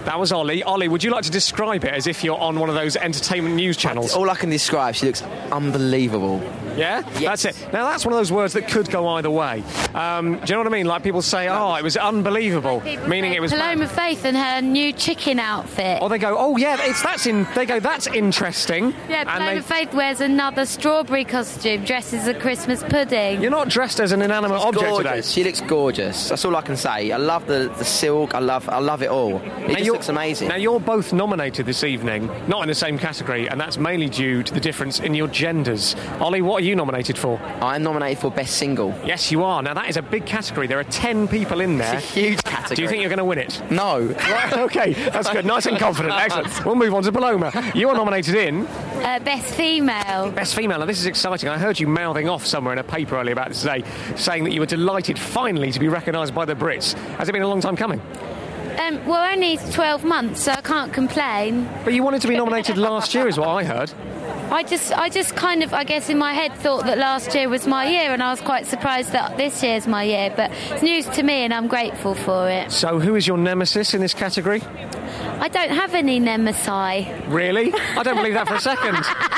That was Ollie. Ollie, would you like to describe it as if you're on one of those entertainment news channels? All I can describe, she looks unbelievable. Yeah? Yes. That's it. Now, that's one of those words that could go either way. Do you know what I mean? Like, people say, oh, it was unbelievable, meaning it was... Paloma Faith and her new chicken outfit. Or they go, oh, yeah, they go, that's interesting. Yeah, Paloma Faith wears another strawberry costume, dresses a Christmas pudding. You're not dressed as an inanimate object gorgeous. today. She looks gorgeous. That's all I can say. I love the silk. I love it all. It just looks amazing. Now, you're both nominated this evening, not in the same category, and that's mainly due to the difference in your genders. Ollie, what are you nominated for? I'm nominated for Best Single. Yes, you are. Now, that is a big category. There are 10 people in there. It's a huge category. Do you think you're going to win it? No. Right, OK, that's good. Nice and confident. Excellent. We'll move on to Paloma. You are nominated in... Best Female. Best Female. Now, this is exciting. I heard you mouthing off somewhere in a paper earlier about this today, saying that you were delighted finally to be recognised by the Brits. Has it been a long time coming? Well, only 12 months, so I can't complain. But you wanted to be nominated last year, is what I heard. I just kind of, I guess, in my head thought that last year was my year, and I was quite surprised that this year's my year. But it's news to me, and I'm grateful for it. So, who is your nemesis in this category? I don't have any nemesi. Really? I don't believe that for a second.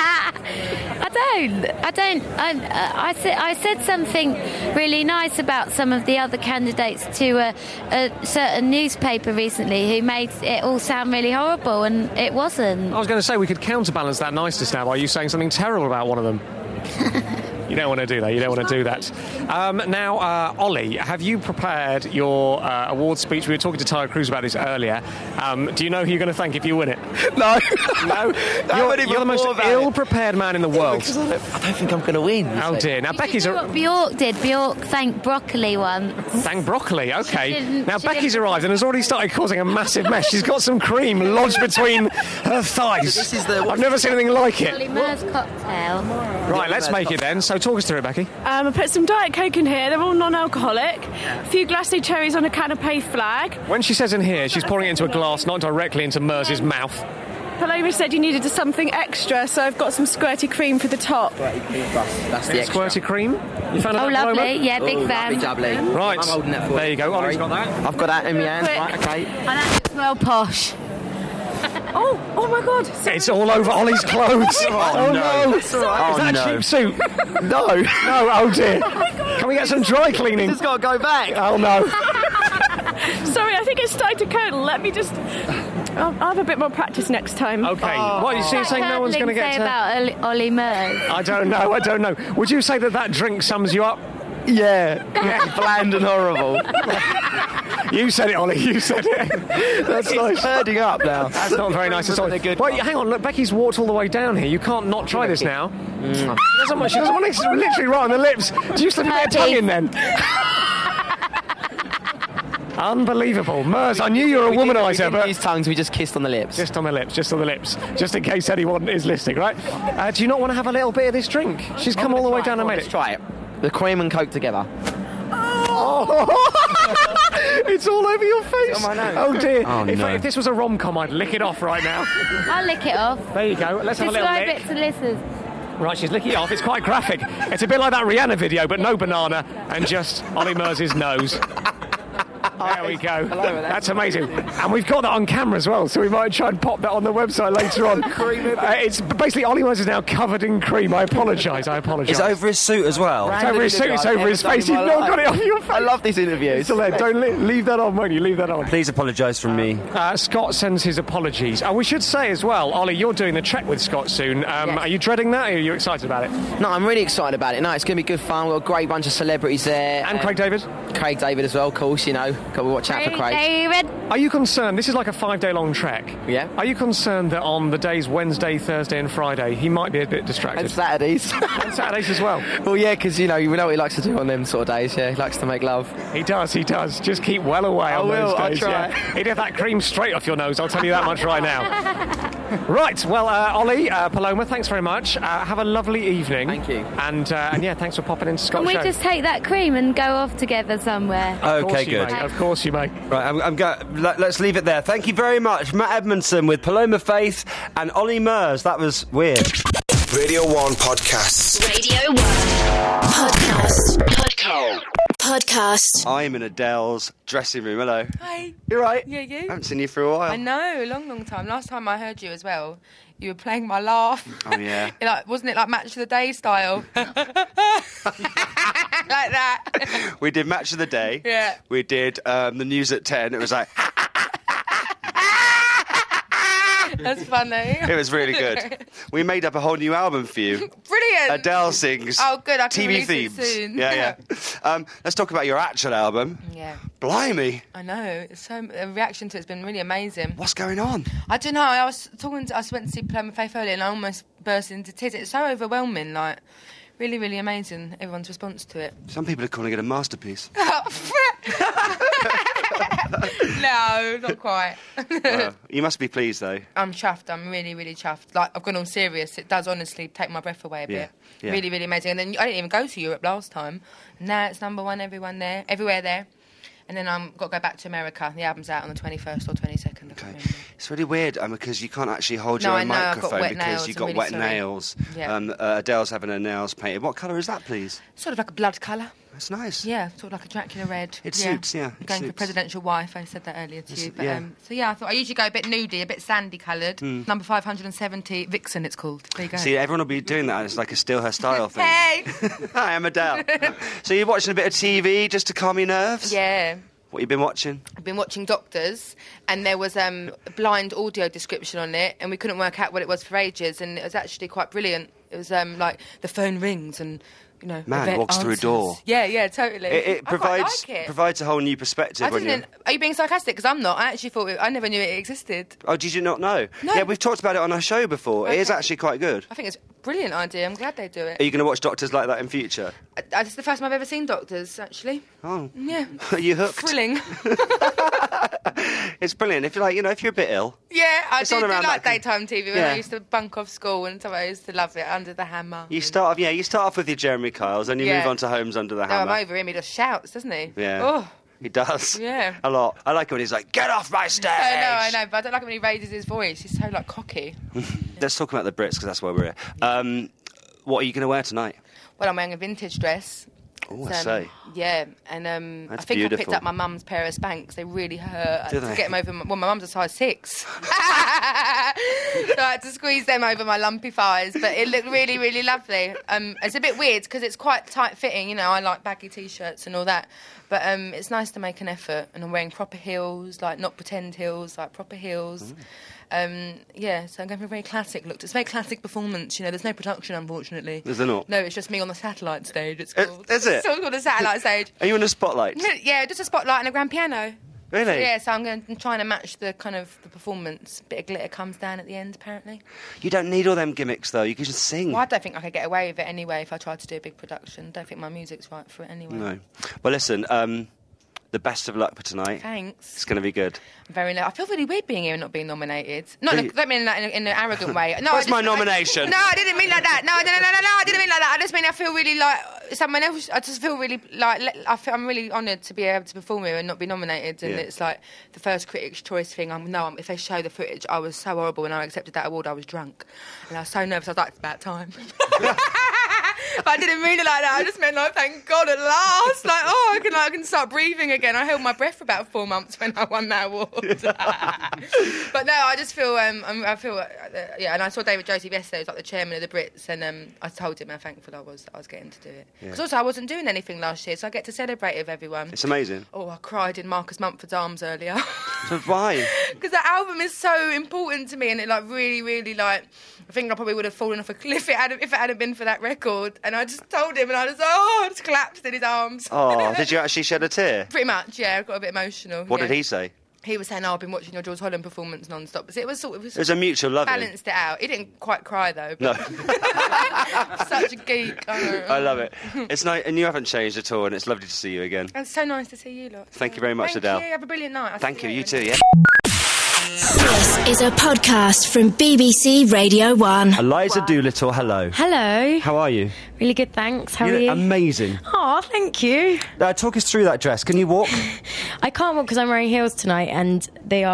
I said something really nice about some of the other candidates to a certain newspaper recently who made it all sound really horrible, and it wasn't. I was going to say we could counterbalance that niceness now by you saying something terrible about one of them. You don't want to do that. You don't want to do that. Now, Ollie, have you prepared your award speech? We were talking to Tyler Cruz about this earlier. Do you know who you're going to thank if you win it? No. No? You're the most ill-prepared man in the world. Because I don't think I'm going to win. Oh, dear. Now, Becky's... What Bjork did. Bjork thanked broccoli once. Thank broccoli, OK. Now, Becky's arrived and has already started causing a massive mess. She's got some cream lodged between her thighs. I've never seen anything like it. Ollie Murs cocktail. Right, let's make it then. So talk us through it, Becky. I put some Diet Coke in here. They're all non-alcoholic. A few glacé cherries on a canapé flag. When she says in here, she's pouring it into a glass, not directly into Mers's mouth. Paloma said you needed something extra, so I've got some squirty cream for the top. That's the extra. Squirty cream? You found Oh, that, lovely. Paloma? Yeah, big fan. Lovely. Right. I'm holding that for There you go. Ollie's Sorry. got that. I've got that in my hand. Quick. Right, OK. And that looks well posh. Oh my God. It's all over Ollie's clothes. Oh, no. Is that a cheap suit? No. No, oh dear. Can we get some dry cleaning? It's got to go back. Oh, no. Sorry, I think it's starting to curdle. Let me just... I'll have a bit more practice next time. OK. What, you see saying no one's going to get say to... about Ollie Murs? I don't know. Would you say that drink sums you up? Yeah. Bland and horrible. You said it, Ollie. You said it. That's nice. Herding up now. That's not very nice at all. Wait, hang on. Look, Becky's walked all the way down here. You can't not try this now. She doesn't want it literally right on the lips. Do you slip a bit of tongue in then? Unbelievable. Murs, I knew you were a womanizer, but... use tongues, we just kissed on the lips. Just on the lips. Just in case anyone is listening, right? Do you not want to have a little bit of this drink? She's come all the way down and made Let's it. try it. The cream and Coke together. It's all over your face. Oh, I know. Oh dear. Oh, no. If this was a rom-com, I'd lick it off right now. I'll lick it off. There you go. Let's have a little Describe lick. it to listeners. Right, she's licking it off. It's quite graphic. It's a bit like that Rihanna video, but no banana and just Ollie Murs' nose. There we go. That's amazing. And we've got that on camera as well, so we might try and pop that on the website later on. It's basically Ollie Murs is now covered in cream. I apologise. It's over his suit as well. It's over his suit, it's over his face. You've not got it on your face. I love these interviews. Still there. Don't leave that on, won't you? Leave that on. Please apologise from me. Scott sends his apologies. We should say as well, Ollie, you're doing the Trek with Scott soon. Yes. Are you dreading that, or are you excited about it? No, I'm really excited about it. No, it's going to be good fun. We've got a great bunch of celebrities there. And Craig David? Craig David as well, of course, you know. Got to watch out for Craig. David. Are you concerned? This is like a 5-day-long trek. Yeah. Are you concerned that on the days Wednesday, Thursday and Friday, he might be a bit distracted? And Saturdays. And Saturdays as well. Well, yeah, because, you know what he likes to do on them sort of days, yeah. He likes to make love. He does. Just keep well away on those days. I'll try. Yeah. He'd have that cream straight off your nose, I'll tell you that much right now. Right, well, Ollie, Paloma, thanks very much. Have a lovely evening. Thank you. And yeah, thanks for popping into Scott's Can show. we just take that cream and go off together somewhere? Okay, good. Of course you may. Right, let's leave it there. Thank you very much, Matt Edmondson with Paloma Faith and Ollie Murs. That was weird. Radio 1 Podcasts. Radio 1 Podcast. podcast. I'm in Adele's dressing room. Hello. Hi. You right? Yeah, you? I haven't seen you for a while. I know, a long time. Last time I heard you as well, you were playing my laugh. Oh, yeah. Wasn't it like Match of the Day style? Like that. We did Match of the Day. Yeah. We did the news at 10. It was like... That's funny. It was really good. We made up a whole new album for you. Brilliant. Adele sings. Oh, good. I can TV release themes. it soon. Yeah. Let's talk about your actual album. Yeah. Blimey. I know. The reaction to it's been really amazing. What's going on? I don't know. I went to see Play My Faith earlier and I almost burst into tears. It's so overwhelming. Like, really, really amazing. Everyone's response to it. Some people are calling it a masterpiece. No, not quite. Wow. You must be pleased, though. I'm chuffed. I'm really, really chuffed. Like, I've gone all serious. It does honestly take my breath away a bit. Yeah. Really, really amazing. And then I didn't even go to Europe last time. Now it's #1 everywhere there. And then I've got to go back to America. The album's out on the 21st or 22nd. Okay. It's really weird because you can't actually hold your own microphone because you've got wet nails. Yeah. Adele's having her nails painted. What colour is that, please? Sort of like a blood colour. That's nice. Yeah, sort of like a Dracula red. It suits, yeah. Going for presidential wife, I said that earlier to you. But, so yeah, I thought I usually go a bit nudie, a bit sandy coloured. Number 570, Vixen it's called. There you go. See, everyone will be doing that. It's like a Steal Her Style thing. Hey! Hi, I'm Adele. So you're watching a bit of TV just to calm your nerves? Yeah. What have you been watching? I've been watching Doctors, and there was a blind audio description on it, and we couldn't work out what it was for ages, and it was actually quite brilliant. It was like the phone rings and... You know, man walks through a door. Yeah, totally. It provides provides a whole new perspective. Are you being sarcastic? Because I'm not. I actually thought I never knew it existed. Oh, did you not know? No. Yeah, we've talked about it on our show before. Okay. It is actually quite good. I think it's a brilliant idea. I'm glad they do it. Are you going to watch Doctors like that in future? It's the first time I've ever seen Doctors, actually. Oh. Yeah. Are you hooked? Thrilling. It's brilliant. If you're if you're a bit ill. Yeah, I do like that daytime TV when I used to bunk off school and I used to love it, Under the Hammer. You start off with your Jeremy Kyles, then you move on to Holmes Under the Hammer. No, I'm over him. He just shouts, doesn't he? Yeah. Oh. He does. Yeah. A lot. I like it when he's like, get off my stage! I know, but I don't like it when he raises his voice. He's so, cocky. Let's talk about the Brits, because that's why we're here. What are you going to wear tonight? Well, I'm wearing a vintage dress. Oh, I say. Yeah, and I think beautiful. I picked up my mum's pair of Spanx. They really hurt. Do I had they? to get them over. My mum's a size 6, so I had to squeeze them over my lumpy thighs. But it looked really, really lovely. It's a bit weird because it's quite tight fitting. You know, I like baggy t-shirts and all that. But it's nice to make an effort, and I'm wearing proper heels, not pretend heels, proper heels. So I'm going for a very classic look. It's a very classic performance, there's no production, unfortunately. Is there not? No, it's just me on the satellite stage, it's called. Is it? It's called the satellite stage. Are you in a spotlight? Yeah, just a spotlight and a grand piano. Really? So I'm trying to match the kind of the performance. A bit of glitter comes down at the end, apparently. You don't need all them gimmicks, though. You can just sing. Well, I don't think I could get away with it anyway if I tried to do a big production. Don't think my music's right for it anyway. No. Well, listen, the best of luck for tonight. Thanks. It's going to be good. I feel really weird being here and not being nominated. Don't mean that in an arrogant way. No, What's my nomination? No, I didn't mean like that. No, I didn't mean like that. I just mean I feel really like someone else. I just feel really I'm really honoured to be able to perform here and not be nominated. And it's like the first Critics' Choice thing. If they show the footage, I was so horrible when I accepted that award. I was drunk and I was so nervous. I was like, it's about time. But I didn't mean it like that. I just meant thank God at last. I can start breathing again. I held my breath for about 4 months when I won that award. But no, I just feel and I saw David Joseph yesterday. He was like the chairman of the Brits, and I told him how thankful I was that I was getting to do it. Because also I wasn't doing anything last year, so I get to celebrate with everyone. It's amazing. Oh, I cried in Marcus Mumford's arms earlier. So why? Because that album is so important to me, and it really, really I think I probably would have fallen off a cliff if it hadn't been for that record. And I just told him, and I just collapsed in his arms. Oh, did you actually shed a tear? Pretty much, yeah. I got a bit emotional. What did he say? He was saying, I've been watching your Jules Holland performance non-stop. But it was a mutual love. Balanced it out. He didn't quite cry, though. No. Such a geek. I love it. It's nice, and you haven't changed at all, and it's lovely to see you again. It's so nice to see you lot. Thank you very much, Adele. Thank you. Have a brilliant night. Thank you. You too, yeah. This is a podcast from BBC Radio 1. Eliza Doolittle, hello. Hello. How are you? Really good, thanks. How are you? Amazing. Oh, thank you. Talk us through that dress. Can you walk? I can't walk because I'm wearing heels tonight, and they are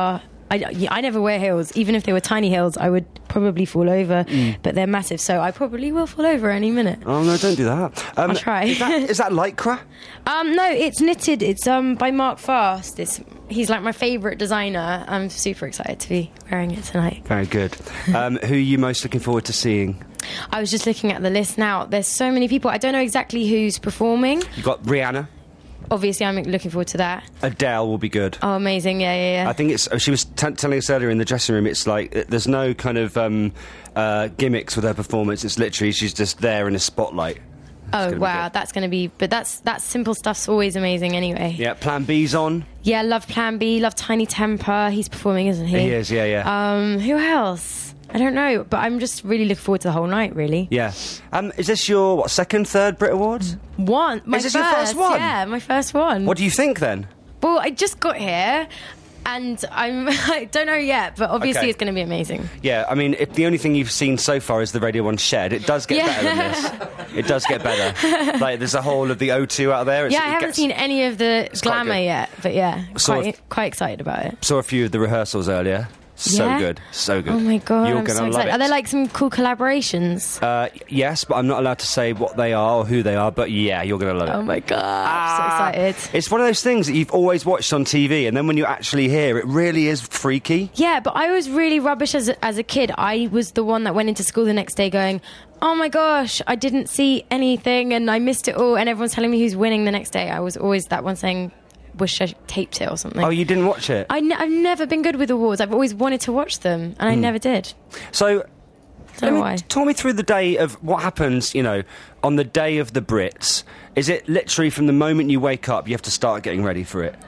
I never wear heels. Even if they were tiny heels, I would probably fall over. But they're massive, so I probably will fall over any minute. Oh no, don't do that. I'll try. Is that lycra? No, it's knitted. It's by Mark Fast. He's like my favourite designer. I'm super excited to be wearing it tonight. Very good. Who are you most looking forward to seeing? I was just looking at the list now. There's so many people. I don't know exactly who's performing. You've got Rihanna. Obviously, I'm looking forward to that. Adele will be good. Oh, amazing. Yeah. I think she was telling us earlier in the dressing room, it's like there's no kind of gimmicks with her performance. It's literally she's just there in a spotlight. Oh, wow, that's going to be... But that's simple stuff's always amazing anyway. Yeah, Plan B's on. Yeah, love Plan B, love Tiny Temper. He's performing, isn't he? He is, yeah. Who else? I don't know, but I'm just really looking forward to the whole night, really. Yeah. Is this your, second, third Brit Awards? One. Is this your first one? Yeah, my first one. What do you think, then? Well, I just got here... And I don't know yet, but obviously it's going to be amazing. Yeah, I mean, if the only thing you've seen so far is the Radio 1 shed, it does get better than this. It does get better. Like, there's a whole of the O2 out there. I haven't seen any of the glamour yet, but quite excited about it. Saw a few of the rehearsals earlier. So good. Oh my God, You're I'm gonna so love excited. it. Are there like some cool collaborations? Yes, but I'm not allowed to say what they are or who they are, but yeah, you're going to love it. Oh my God, I'm so excited. It's one of those things that you've always watched on TV, and then when you actually hear it, really is freaky. Yeah, but I was really rubbish as a kid. I was the one that went into school the next day going, oh my gosh, I didn't see anything and I missed it all, and everyone's telling me who's winning the next day. I was always that one saying... wish I taped it or something. Oh, you didn't watch it? I've never been good with awards. I've always wanted to watch them, and I never did. So, talk me through the day of what happens, on the day of the Brits. Is it literally from the moment you wake up, you have to start getting ready for it?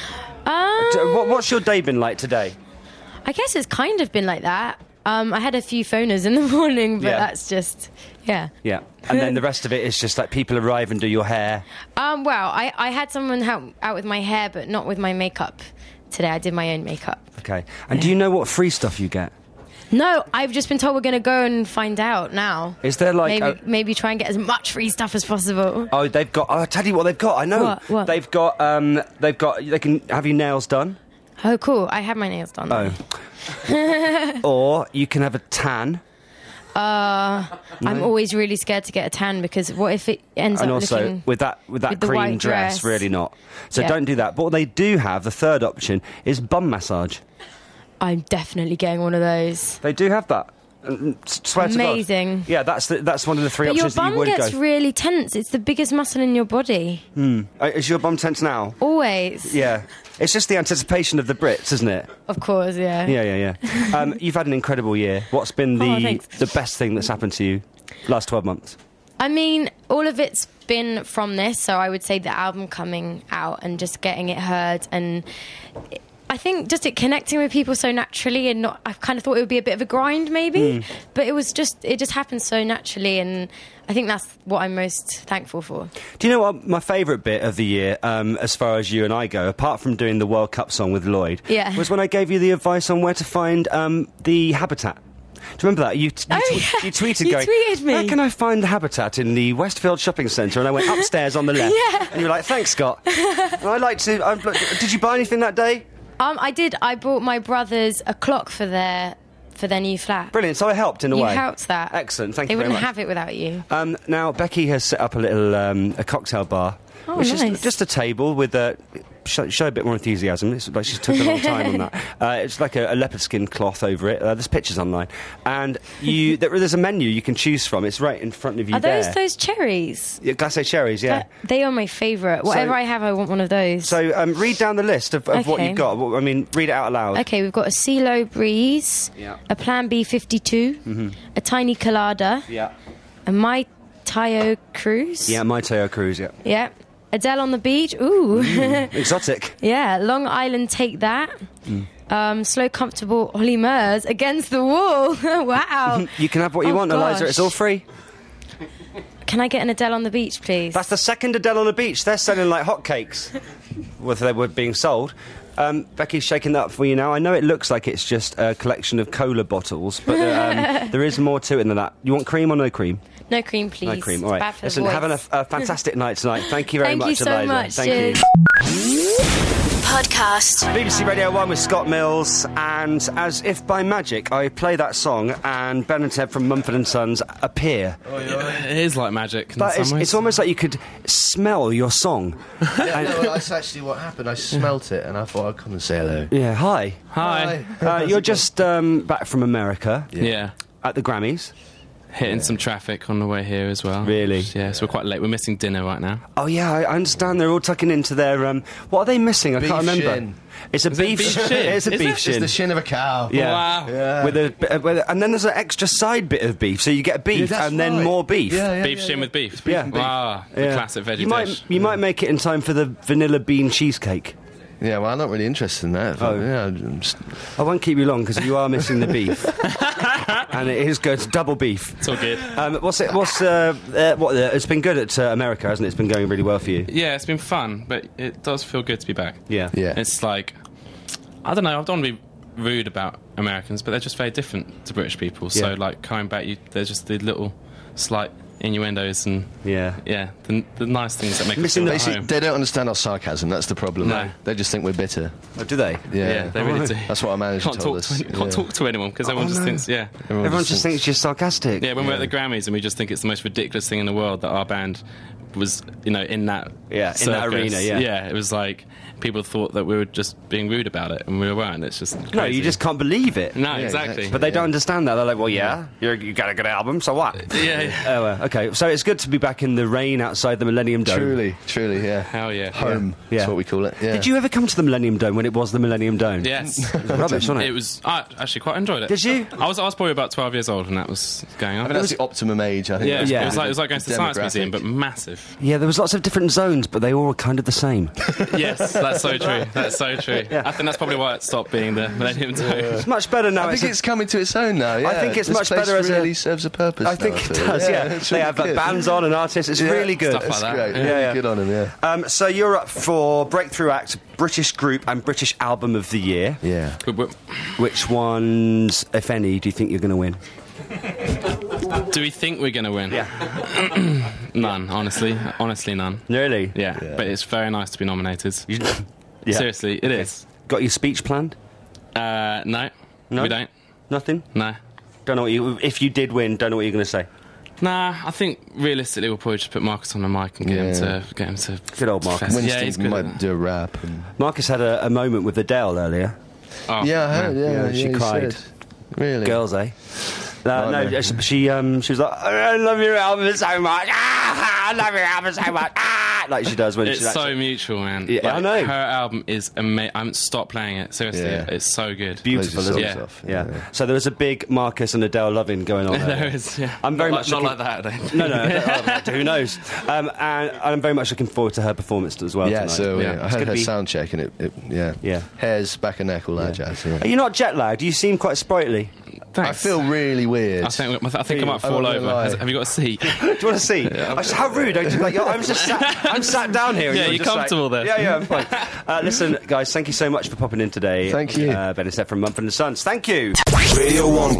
What's your day been like today? I guess it's kind of been like that. I had a few phoners in the morning, but that's just... Yeah. Yeah. And then the rest of it is just like people arrive and do your hair. Well, I had someone help out with my hair, but not with my makeup today. I did my own makeup. Okay. And do you know what free stuff you get? No, I've just been told we're going to go and find out now. Is there like... Maybe try and get as much free stuff as possible. Oh, they've got... I'll tell you what they've got. I know. What? They've got... They can have your nails done. Oh, cool. I have my nails done. Oh. Or you can have a tan. I'm always really scared to get a tan because what if it ends up looking... And also, with that cream dress, really not. So don't do that. But what they do have, the third option, is bum massage. I'm definitely getting one of those. They do have that. Swear amazing. To God. Yeah, that's one of the three but options that you would go. Your bum gets really tense. It's the biggest muscle in your body. Is your bum tense now? Always. Yeah. It's just the anticipation of the Brits, isn't it? Of course, yeah. Yeah. You've had an incredible year. What's been the best thing that's happened to you last 12 months? I mean, all of it's been from this, so I would say the album coming out and just getting it heard, and I think just it connecting with people so naturally, and I kind of thought it would be a bit of a grind maybe, but it just happened so naturally, and I think that's what I'm most thankful for. Do you know what my favourite bit of the year, as far as you and I go, apart from doing the World Cup song with Lloyd, was when I gave you the advice on where to find the habitat. Do you remember that? You tweeted going, tweeted me. Where can I find the habitat in the Westfield shopping centre? And I went upstairs on the left. And you were like, thanks, Scott. And I like to... did you buy anything that day? I did. I bought my brothers a clock for their new flat. Brilliant. So I helped in a way. You helped that. Excellent. Thank you very much. They wouldn't have it without you. Now, Becky has set up a little a cocktail bar. Oh, which nice. is just a table with a... Show a bit more enthusiasm. It's like she took a long time on that. It's like a leopard skin cloth over it. There's pictures online. And there's a menu you can choose from. It's right in front of you there. Are those cherries? Yeah, glacé cherries, yeah. They are my favourite. Whatever I have, I want one of those. So read down the list of what you've got. I mean, read it out loud. Okay, we've got a CeeLo Breeze, a Plan B 52, a Tiny Colada, a Mai Tai Cruise. Yeah, Mai Tai Cruise, yeah. Yeah. Adele on the beach. Ooh. Exotic. Yeah. Long Island, take that. Slow, comfortable Ollie Murs against the wall. Wow. You can have what you want, gosh. Eliza. It's all free. Can I get an Adele on the beach, please? That's the second Adele on the beach. They're selling like hotcakes. Well, they were being sold. Becky's shaking that up for you now. I know it looks like it's just a collection of cola bottles, but there is more to it than that. You want cream or no cream? No cream, please. No cream. All right. Listen, voice. having a fantastic night tonight. Thank you very much, Eliza. Thank you so much. Podcast podcast. BBC Radio 1 with Scott Mills, and as if by magic, I play that song and Ben and Ted from Mumford & Sons appear. It is like magic. But it's almost like you could smell your song. Yeah, no, that's actually what happened. I smelt it and I thought I'd come and say hello. Yeah, hi. Hi. You're just back from America. Yeah. At the Grammys. Hitting some traffic on the way here as well. Really? Yeah, so we're quite late. We're missing dinner right now. Oh, yeah, I understand. They're all tucking into their... what are they missing? I can't remember. Shin. It's a beef shin. It's a beef shin. It's the shin of a cow. Yeah. Wow. Yeah. And then there's an extra side bit of beef, so you get beef and then more beef. Beef shin with beef. Yeah. Wow. The classic veggie dish. You might make it in time for the vanilla bean cheesecake. Yeah, well, I'm not really interested in that. I won't keep you long because you are missing the beef, and it is good. It's double beef. It's all good. It's been good at America, hasn't it? It's been going really well for you. Yeah, it's been fun, but it does feel good to be back. Yeah. It's like, I don't know. I don't want to be rude about Americans, but they're just very different to British people. So, like, coming back, there's just the little slight innuendos and the nice things that make us feel at home. They don't understand our sarcasm. That's the problem. No. They just think we're bitter. Oh, do they? Yeah, they really do. That's what our manager told us. Can't talk to anyone because everyone just thinks, everyone just thinks you're sarcastic. Yeah, when we're at the Grammys and we just think it's the most ridiculous thing in the world that our band was, in that circus. In that arena. Yeah, it was like people thought that we were just being rude about it, and we weren't. It's just crazy. No, you just can't believe it. No, exactly. But they don't understand that. They're like, well, you got a good album, so what? Okay, so it's good to be back in the rain outside the Millennium Dome. Truly, yeah. Hell yeah. Home, that's what we call it. Yeah. Did you ever come to the Millennium Dome when it was the Millennium Dome? Yes. It was rubbish, wasn't it? It was. I actually quite enjoyed it. Did you? I was probably about 12 years old when that was going on. I mean, that's the optimum age, I think. Yeah, it was like going to the Science Museum, but massive. Yeah, there was lots of different zones, but they all were kind of the same. Yes, that's so true. That's so true. Yeah. I think that's probably why it stopped being the Millennium Dome. It's much better now. I think it's coming to its own now. Yeah. I think it's this much place better as really serves a purpose. I think it does. Yeah, they have bands on and artists. It's really good. Stuff like that. Great. Yeah, good on them. Yeah. So you're up for Breakthrough Act, British Group, and British Album of the Year. Yeah. Which ones, if any, do you think you're going to win? Do we think we're going to win? Yeah. None, honestly. Honestly, none. Really? Yeah. But it's very nice to be nominated. Seriously, it is. Got your speech planned? No. We don't. Nothing? No. Don't know what if you did win, don't know what you're going to say. Nah, I think realistically we'll probably just put Marcus on the mic and get him to. Good old Marcus. Winston he's good. Might do a rap. Marcus had a moment with Adele earlier. Oh, yeah, I heard. She cried. Really? Girls, eh? No, she was like, I love your album so much. I love your album so much. Like she does when it's she's so mutual, man. Yeah, like, I know. Her album is amazing. I haven't stopped playing it. Seriously, it's so good. Beautiful, isn't it? Yeah. So there was a big Marcus and Adele loving going on. There is. Yeah. I'm very much not like that. No. Who knows? And I'm very much looking forward to her performance as well. Yeah. Tonight. So I heard her sound check and it hairs, back and neck, all that jazz. Yeah. Are you not jet lagged? You seem quite sprightly. Thanks. I feel really weird. I think I might fall over. Have you got a seat? Do you want a seat? How rude! I'm sat down here. Yeah, you're comfortable there. Yeah, I'm fine. Listen, guys, thank you so much for popping in today. Thank you, Ben and Seth from Mumford & Sons. Thank you. Radio 1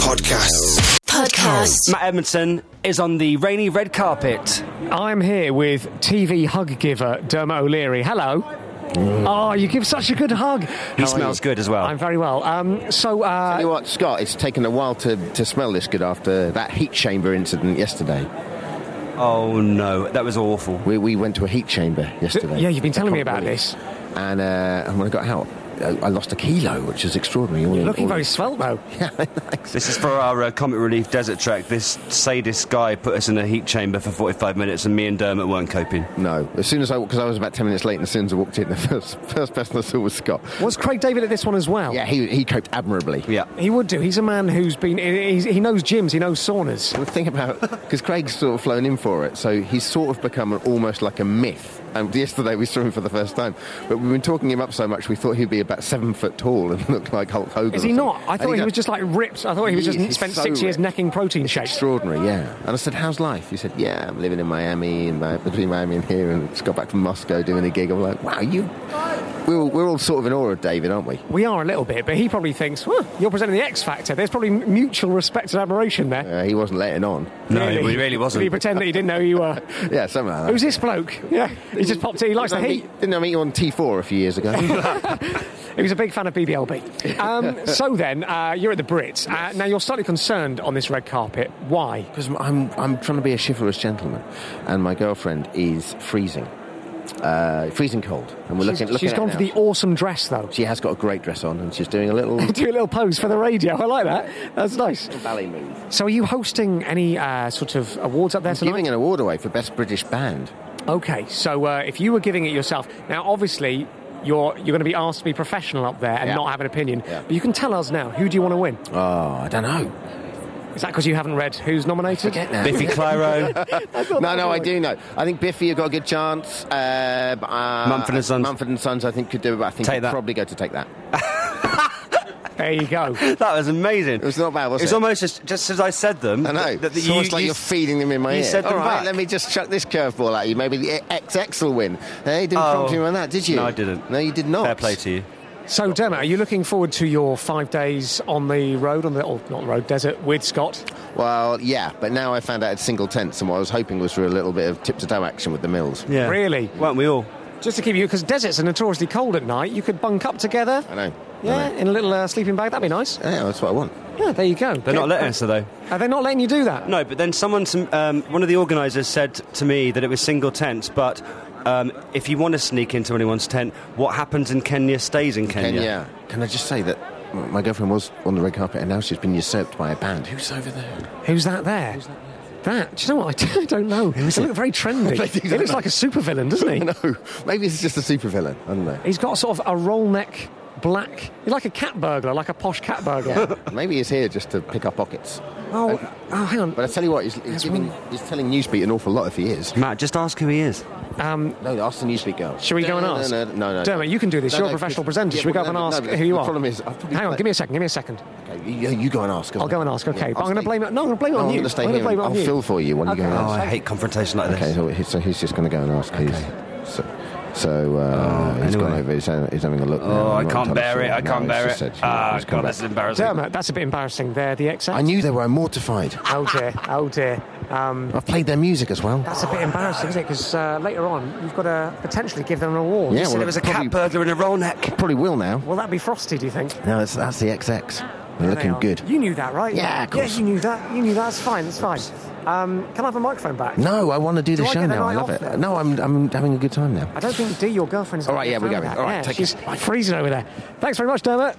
podcast. Matt Edmondson is on the rainy red carpet. I'm here with TV hug giver Dermot O'Leary. Hello. Oh, you give such a good hug. He smells good as well. I'm very well. Tell you what, Scott, it's taken a while to smell this good after that heat chamber incident yesterday. Oh, no, that was awful. We went to a heat chamber yesterday. Yeah, you've been telling me about this. And when I got out, I lost a kilo, which is extraordinary. You're looking very svelte, though. Yeah, thanks. This is for our Comic Relief Desert Trek. This sadist guy put us in a heat chamber for 45 minutes and me and Dermot weren't coping. No. As soon as because I was about 10 minutes late, and as soon as I walked in, the first person I saw was Scott. Was Craig David at this one as well? Yeah, he coped admirably. Yeah. He would do. He's a man who's been... He knows gyms, he knows saunas. Well, think about... Because Craig's sort of flown in for it, so he's sort of become almost like a myth. And yesterday we saw him for the first time. But we've been talking him up so much, we thought he'd be about 7 foot tall and looked like Hulk Hogan. Is he not? I thought he was just like ripped. I thought he was just spent 6 years necking protein shakes. Extraordinary, yeah. And I said, how's life? He said, yeah, I'm living in Miami, between Miami and here, and just got back from Moscow doing a gig. I'm like, wow, we're all sort of in awe of David, aren't we? We are a little bit, but he probably thinks, well, you're presenting the X Factor. There's probably mutual respect and admiration there. He wasn't letting on. No, he really wasn't. Did he pretend that he didn't know who you were? Yeah, something like that. Who's this bloke? Yeah, he just popped in. He likes the heat. Didn't I meet you on T4 a few years ago? He was a big fan of BBLB. So then, you're at the Brits. Now, you're slightly concerned on this red carpet. Why? Because I'm trying to be a chivalrous gentleman, and my girlfriend is freezing cold. And we're looking She's gone for the awesome dress, though. She has got a great dress on, and she's doing a little... do a little pose for the radio. I like that. That's nice. A ballet move. So are you hosting any sort of awards up there tonight? Giving an award away for Best British Band. OK, so if you were giving it yourself... Now, obviously... You're going to be asked to be professional up there and not have an opinion. Yeah. But you can tell us now, who do you want to win? Oh, I don't know. Is that because you haven't read who's nominated? Biffy Clyro. No, I do know. I think Biffy, you've got a good chance. Mumford & Sons. Mumford & Sons, I think, could do it, but I think I'd probably go to Take That. There you go. That was amazing. It was not bad, was it? It was almost just as I said them. I know. It's almost like you're feeding them in my ear. Said them back. Let me just chuck this curveball at you. Maybe the XX will win. Hey, didn't prompt you on that, did you? No, I didn't. No, you did not. Fair play to you. So, Dermot, are you looking forward to your 5 days on the road, desert with Scott? Well, yeah, but now I found out it's single tents, and what I was hoping was for a little bit of tip-to-toe action with the Mills. Yeah. Really? Weren't we all? Just to keep you, because deserts are notoriously cold at night, you could bunk up together. I know. Yeah, in a little sleeping bag, that'd be nice. Yeah, that's what I want. Yeah, there you go. They're not letting us, are they? Are they not letting you do that? No, but then one of the organisers said to me that it was single tents, but if you want to sneak into anyone's tent, what happens in Kenya stays in Kenya. Can I just say that my girlfriend was on the red carpet and now she's been usurped by a band. Who's over there? Who's that there? That? Do you know what? I don't know. They look very trendy. He looks like a supervillain, doesn't he? No, maybe he's just a supervillain. I don't know. He's got sort of a roll neck black... He's like a cat burglar, like a posh cat burglar. Maybe he's here just to pick our pockets. Oh, hang on. But I tell you what, he's telling Newsbeat an awful lot if he is. Matt, just ask who he is. No, ask the Newsbeat girl. Should we go and ask? No. Dermot, you can do this. You're a professional presenter. Should we go up and ask who you are? The problem is... Hang on, give me a second. Okay, you go and ask. I'll go and ask, okay. But I'm going to blame it... No, I'm going to blame it on you. I'm going to stay here. I'll fill for you when you go and ask. Oh, I hate confrontation like this. Okay, so he's just going to go and ask, please. So he's gone over, he's having a look now. Oh, I can't bear it, God, that's embarrassing. Dermot, that's a bit embarrassing. They're the XX. I knew they were, I'm mortified. Oh dear. I've played their music as well. That's a bit embarrassing, isn't it? Because later on, you've got to potentially give them an award. Yeah, you said it was a cat burglar in a roll neck. Probably will now. Will that be Frosty, do you think? No, that's the XX. They're looking good. You knew that, right? Yeah, of course. Yeah, you knew that. That's fine. Can I have a microphone back? No, I want to do the show now. I love it. No, I'm having a good time now. I don't think Dee, your girlfriend's... All right, yeah, we're going. All right, take she's freezing over there. Thanks very much, Dermot.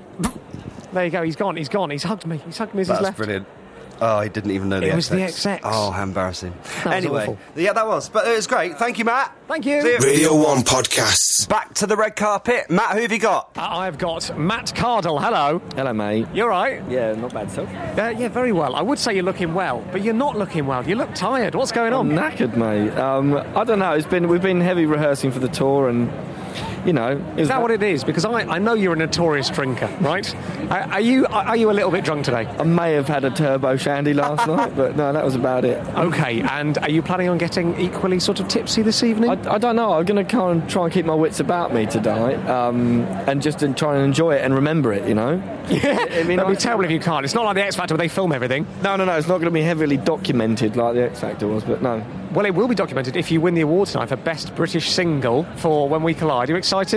There you go. He's gone. He's hugged me. As he's left. That's brilliant. Oh, he didn't even know the XX. It was the XX. Oh, how embarrassing. Anyway, awful. Yeah, that was. But it was great. Thank you, Matt. Thank you. Radio 1 Podcasts. Back to the red carpet. Matt, who have you got? I've got Matt Cardle. Hello. Hello, mate. You all right? Yeah, not bad, self. Yeah, very well. I would say you're looking well, but you're not looking well. You look tired. What's going on? I'm knackered, mate. I don't know. We've been heavy rehearsing for the tour and... You know, is that what it is? Because I know you're a notorious drinker, right? Are you a little bit drunk today? I may have had a turbo shandy last night, but no, that was about it. Okay, and are you planning on getting equally sort of tipsy this evening? I don't know. I'm going to try and keep my wits about me tonight, and just try and enjoy it and remember it. You know? Yeah. I mean, it'd be terrible if you can't. It's not like the X Factor where they film everything. No. It's not going to be heavily documented like the X Factor was, but no. Well, it will be documented if you win the award tonight for Best British Single for When We Collide. Are you excited?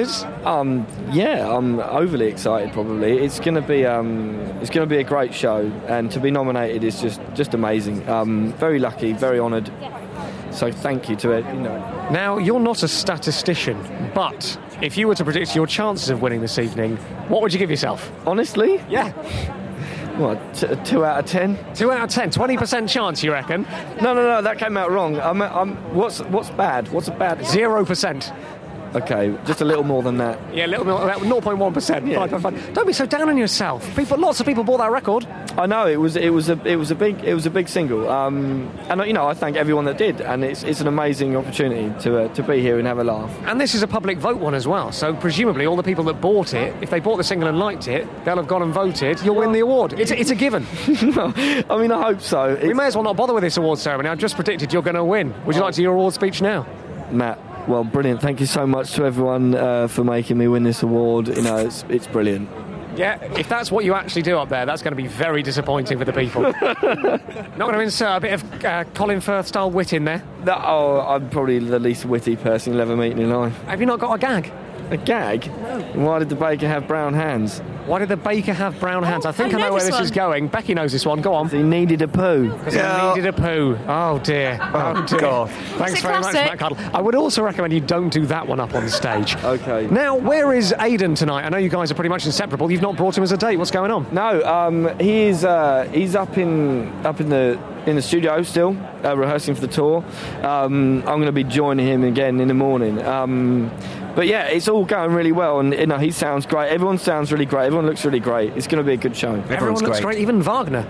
Yeah, I'm overly excited. Probably it's going to be a great show, and to be nominated is just amazing. Very lucky, very honoured. So thank you to it. You know. Now you're not a statistician, but if you were to predict your chances of winning this evening, what would you give yourself? Honestly? Yeah. What, 2 out of 10? 2 out of 10, 20% chance, you reckon? No, that came out wrong. What's bad? What's a bad? 0%. Okay, just a little more than that. Yeah, a little more, 0.1%. Yeah. Fine. Don't be so down on yourself. Lots of people bought that record. I know it was a big single, and you know I thank everyone that did, and it's an amazing opportunity to be here and have a laugh. And this is a public vote one as well, so presumably all the people that bought it, if they bought the single and liked it, they'll have gone and voted. You'll win the award. It's a given. I mean, I hope so. We may as well not bother with this award ceremony. I've just predicted you're going to win. Would you like to do your award speech now? Matt, Well, brilliant. Thank you so much to everyone for making me win this award. You know, it's brilliant. Yeah, if that's what you actually do up there, that's going to be very disappointing for the people. Not going to insert a bit of Colin Firth-style wit in there? No, I'm probably the least witty person you'll ever meet in your life. Have you not got a gag? A gag? No. Why did the baker have brown hands? Why did the baker have brown hands? I think I know where this is going. Becky knows this one. Go on. He needed a poo. Because he needed a poo. Oh, dear. Oh, dear. God. Thanks very much, Matt Cardle. I would also recommend you don't do that one up on stage. OK. Now, where is Aidan tonight? I know you guys are pretty much inseparable. You've not brought him as a date. What's going on? No, he's up in the studio still, rehearsing for the tour. I'm going to be joining him again in the morning. But yeah, it's all going really well, and you know, he sounds great. Everyone sounds really great. Everyone looks really great. It's going to be a good show. Everyone looks great. Even Wagner.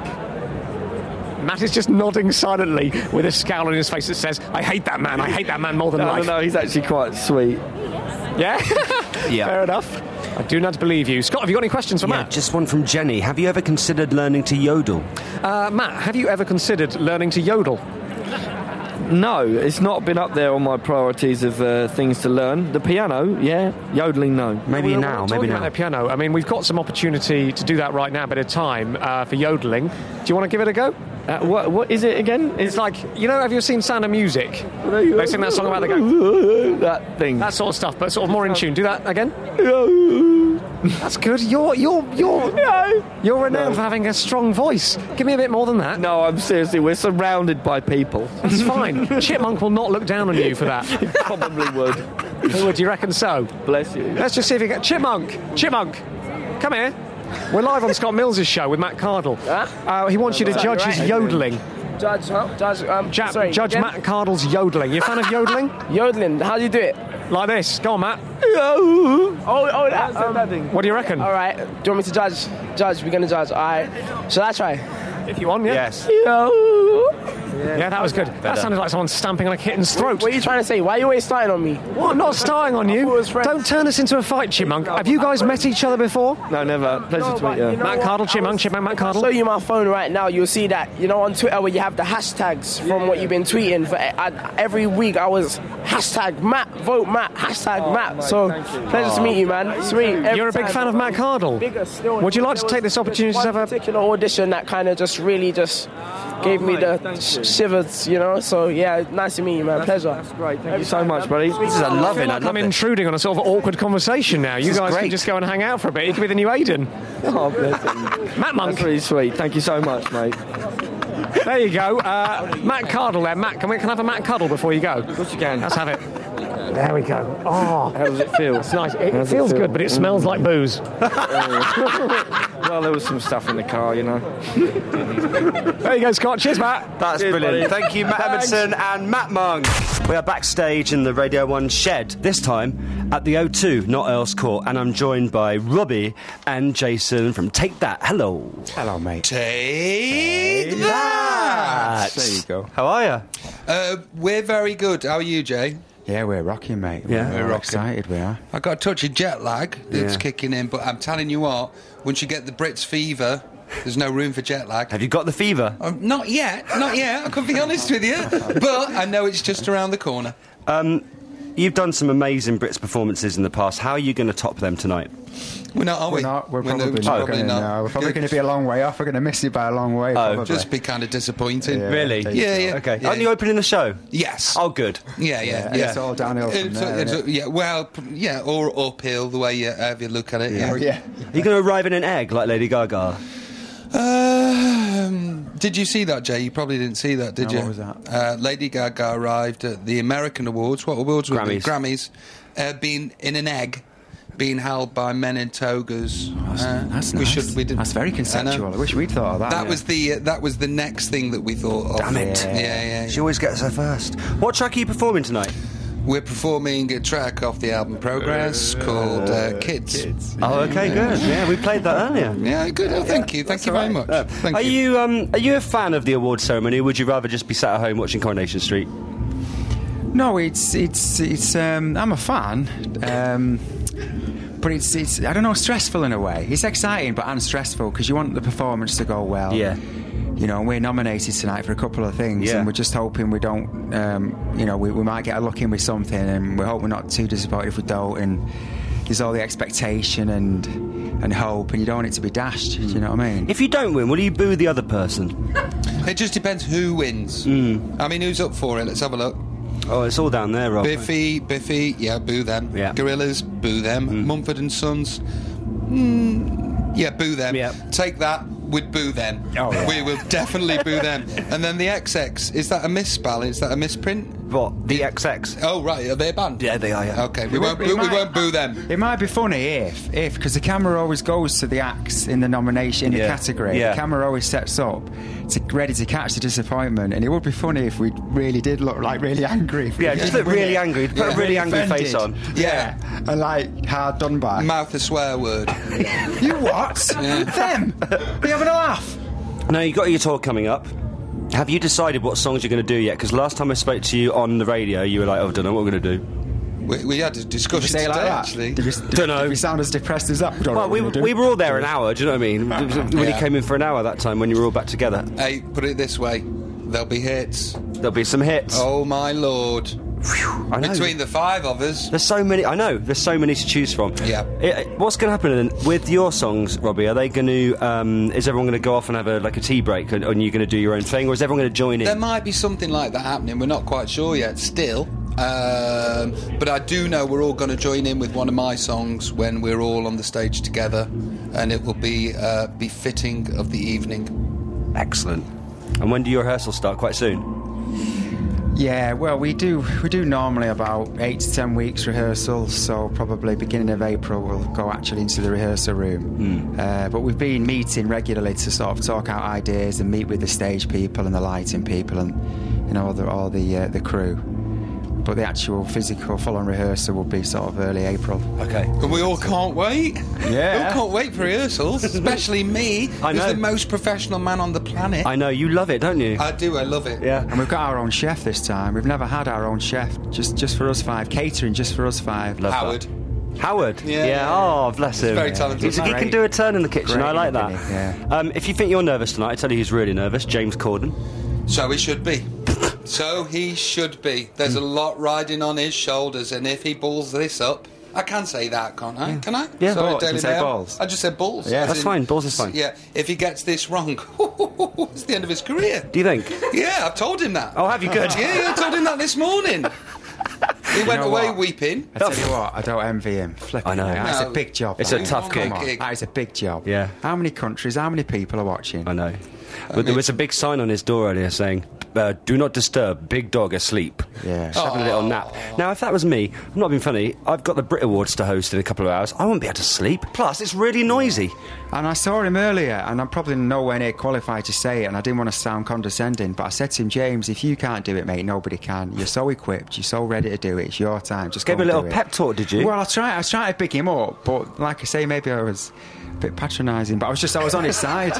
Matt is just nodding silently with a scowl on his face that says, "I hate that man. I hate that man more than life." No, he's actually quite sweet. Yeah. Yeah. Fair enough. I do not believe you. Scott, have you got any questions for Matt? Just one from Jenny. Have you ever considered learning to yodel? Matt, have you ever considered learning to yodel? No, it's not been up there on my priorities of things to learn. The piano, yeah. Yodeling, no. Maybe now. The piano. I mean, we've got some opportunity to do that right now, a bit of time for yodeling. Do you want to give it a go? What is it again? It's like, you know, have you seen Sound of Music? They sing that song about the go. That thing. That sort of stuff, but sort of more in tune. Do that again. That's good. You're renowned for having a strong voice. Give me a bit more than that. No, I'm seriously. We're surrounded by people. That's fine. Chipmunk will not look down on you for that. He probably would. Who would? You reckon so? Bless you. Let's just see if you get Chipmunk, come here. We're live on Scott Mills's show with Matt Cardle. He wants you to judge his yodeling. Judge Matt Cardle's yodeling. You a fan of yodeling? Yodeling. How do you do it? Like this. Go on, Matt. That thing. What do you reckon? All right. Do you want me to judge? We're going to judge. All right. Shall I try? If you want, yeah. Yes. Yeah, that was good. That sounded like someone stamping on a kitten's throat. What are you trying to say? Why are you always starting on me? What? I'm not starting on you. Don't turn this into a fight, Chipmunk. Have you guys met each other before? No, never. Pleasure to meet you. Matt Cardle, Chipmunk, Matt Cardle. I'll show you my phone right now. You'll see that, you know, on Twitter where you have the hashtags from what you've been tweeting. For every week I was hashtag Matt, vote Matt, hashtag Matt. So, pleasure to meet you, man. Sweet. You're a big fan of Matt Cardle. Would you like to take this opportunity to have a particular audition that kind of just really gave me the shivers, you know? So, yeah, nice to meet you, man. Pleasure. That's great. Thank you so much, buddy. This is a loving. I'm intruding on a sort of awkward conversation now. You guys can just go and hang out for a bit. You could be the new Aidan. Oh, bless him. Matt Monk. That's really sweet. Thank you so much, mate. There you go. Matt Cardle there. Matt, can I have a Matt Cuddle before you go? Of course you can. Let's have it. There we go. Oh, how does it feel? It's nice. It feels good, but it smells like booze. Well, there was some stuff in the car, you know. There you go, Scott. Cheers, Matt. That's brilliant. Buddy. Thank you, Matt Emerson and Matt Monk. We are backstage in the Radio 1 shed, this time at the O2, not Earl's Court, and I'm joined by Robbie and Jason from Take That. Hello. Hello, mate. Take that. There you go. How are you? We're very good. How are you, Jay? Yeah, we're rocking, mate. Yeah, we're excited, we are. I got a touch of jet lag that's kicking in, but I'm telling you what, once you get the Brits fever, there's no room for jet lag. Have you got the fever? Not yet. I could be honest with you, but I know it's just around the corner. You've done some amazing Brits performances in the past. How are you going to top them tonight? We're not, are we? We're not. We're probably not going to. No. We're probably going to be a long way off. We're going to miss you by a long way. Probably. Just be kind of disappointing. Yeah, really? Yeah. Okay. Yeah. Aren't you opening the show? Yes. Oh, good. Yeah. It's all downhill from there. Or uphill, the way you look at it. Yeah. Are you going to arrive in an egg like Lady Gaga? Did you see that, Jay? You probably didn't see that, did you? What was that? Lady Gaga arrived at the American Awards. What awards were they? Grammys. Being in an egg, being held by men in togas. That's nice. That's very conceptual. I wish we'd thought of that. That was the next thing that we thought of. Damn it. Yeah. She always gets her first. What track are you performing tonight? We're performing a track off the album Progress called Kids. Oh, okay, good. Yeah, we played that earlier. Yeah, good. Oh, thank you. Thank you very much. Thank you. Are you a fan of the award ceremony, or would you rather just be sat at home watching Coronation Street? No, it's I'm a fan. But it's I don't know, stressful in a way. It's exciting but unstressful because you want the performance to go well. Yeah. You know, and we're nominated tonight for a couple of things, and we're just hoping we don't, we might get a look in with something, and we hope we're not too disappointed if we don't. And there's all the expectation and hope, and you don't want it to be dashed. Do you know what I mean? If you don't win, will you boo the other person? It just depends who wins. I mean, who's up for it? Let's have a look. Oh, it's all down there, Rob. Biffy, yeah, boo them. Yeah. Gorillaz, boo them. Mumford and Sons, yeah, boo them. Yeah. Take That, we'd boo them. Oh, yeah. We will definitely boo them. And then the XX, is that a misspell? Is that a misprint? What? The XX? Oh, right, are they a band? Yeah, they are, yeah. Okay, we won't boo them. It might be funny if, because the camera always goes to the acts in the nomination, in the category. Yeah. The camera always sets up ready to catch the disappointment, and it would be funny if we really did look like really angry. Yeah, just look really angry. Put a really angry face on. Yeah. And like hard done by. Mouth a swear word. You what? Yeah. Them? Are you having a laugh? Now, you got your tour coming up. Have you decided what songs you're going to do yet? Because last time I spoke to you on the radio, you were like, I don't know what we're going to do. We had a discussion today, like actually. Don't know. Did we sound as depressed as that? Well, we were all there an hour, do you know what I mean? We only came in for an hour that time when you were all back together. Hey, put it this way. There'll be hits. There'll be some hits. Oh, my Lord. Whew, I know. Between the five of us. There's so many, I know, there's so many to choose from. Yeah. What's going to happen then with your songs, Robbie? Are they going to, is everyone going to go off and have a tea break and you're going to do your own thing, or is everyone going to join in? There might be something like that happening. We're not quite sure yet, still. But I do know we're all going to join in with one of my songs when we're all on the stage together, and it will be befitting of the evening. Excellent. And when do your rehearsals start? Quite soon? Yeah, well, we do normally about 8 to 10 weeks rehearsals, so probably beginning of April we'll go actually into the rehearsal room. But we've been meeting regularly to sort of talk out ideas and meet with the stage people and the lighting people and all the crew. But the actual physical full-on rehearsal will be sort of early April. Okay. And we all can't wait. Yeah. We all can't wait for rehearsals, especially me, who's the most professional man on the planet. I know, you love it, don't you? I do, I love it. Yeah. And we've got our own chef this time. We've never had our own chef, just for us five. Catering just for us five. Love Howard. That. Howard? Yeah. Oh, bless him. He's very talented. He can do a turn in the kitchen. Great, I like that. Yeah. If you think you're nervous tonight, I tell you who's really nervous. James Corden. So he should be. So he should be. There's a lot riding on his shoulders, and if he balls this up, I can say that, can't I? Can I? Yeah. Sorry, Balls. Daily You say Mail. balls. I just said balls. Yeah, that's fine. Balls is fine. Yeah. If he gets this wrong, it's the end of his career. Do you think? Yeah, I've told him that. Oh, have you? Good. Yeah, I told him that this morning. He went away weeping. I tell you what, I don't envy him. I know. That's a big job. It's a tough gig. That is a big job. Yeah. How many countries, how many people are watching? I know. But there was a big sign on his door earlier saying, do not disturb, big dog asleep. Yeah. Just having a little nap. Now, if that was me, I'm not being funny, I've got the Brit Awards to host in a couple of hours. I won't be able to sleep. Plus, it's really noisy. And I saw him earlier, and I'm probably nowhere near qualified to say it, and I didn't want to sound condescending, but I said to him, James, if you can't do it, mate, nobody can. You're so equipped, you're so ready to do it, it's your time. Just Gave go a little do it. pep talk, did you? Well, I was trying to pick him up, but like I say, maybe I was a bit patronising, but I was on his side.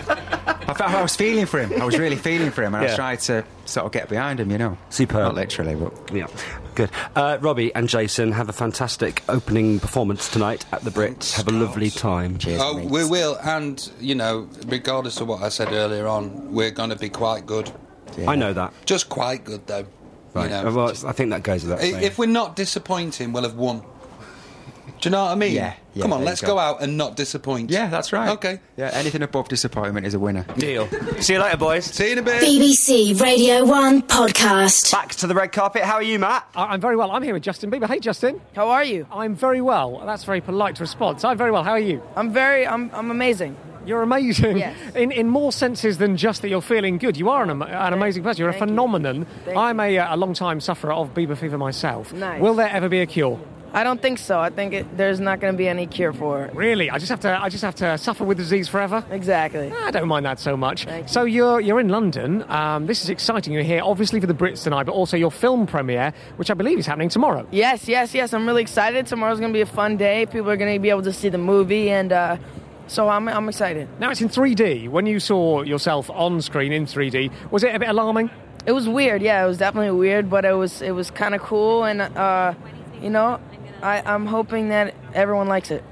I was feeling for him. I was really feeling for him, and I was trying to sort of get behind him, you know. Superb. Not literally, but... Yeah, good. Robbie and Jason, have a fantastic opening performance tonight at the Brits. Have a lovely time. Cheers, Oh, mates. we will, and, you know, regardless of what I said earlier on, we're going to be quite good. Yeah. I know that. Just quite good, though. Right. You know, Well, I think that goes without saying. if we're not disappointing, we'll have won. Do you know what I mean? Yeah. Come on, there let's you go out and not disappoint. Yeah, that's right. Okay. Yeah, anything above disappointment is a winner. Deal. See you later, boys. See you in a bit. BBC Radio 1 podcast. Back to the red carpet. How are you, Matt? I'm very well. I'm here with Justin Bieber. Hey, Justin. How are you? I'm very well. That's a very polite response. I'm very well. How are you? I'm amazing. You're amazing. Yes. In more senses than just that you're feeling good. You are an amazing person. You're a phenomenon. I'm a long-time sufferer of Bieber fever myself. Nice. Will there ever be a cure? I don't think so. I think there's not going to be any cure for it. Really? I just have to suffer with disease forever? Exactly. I don't mind that so much. So you're in London. This is exciting. You're here, obviously, for the Brits tonight, but also your film premiere, which I believe is happening tomorrow. Yes. I'm really excited. Tomorrow's going to be a fun day. People are going to be able to see the movie, and so I'm excited. Now, it's in 3D. When you saw yourself on screen in 3D, was it a bit alarming? It was weird. Yeah, it was definitely weird, but it was kind of cool, and you know, I'm hoping that everyone likes it.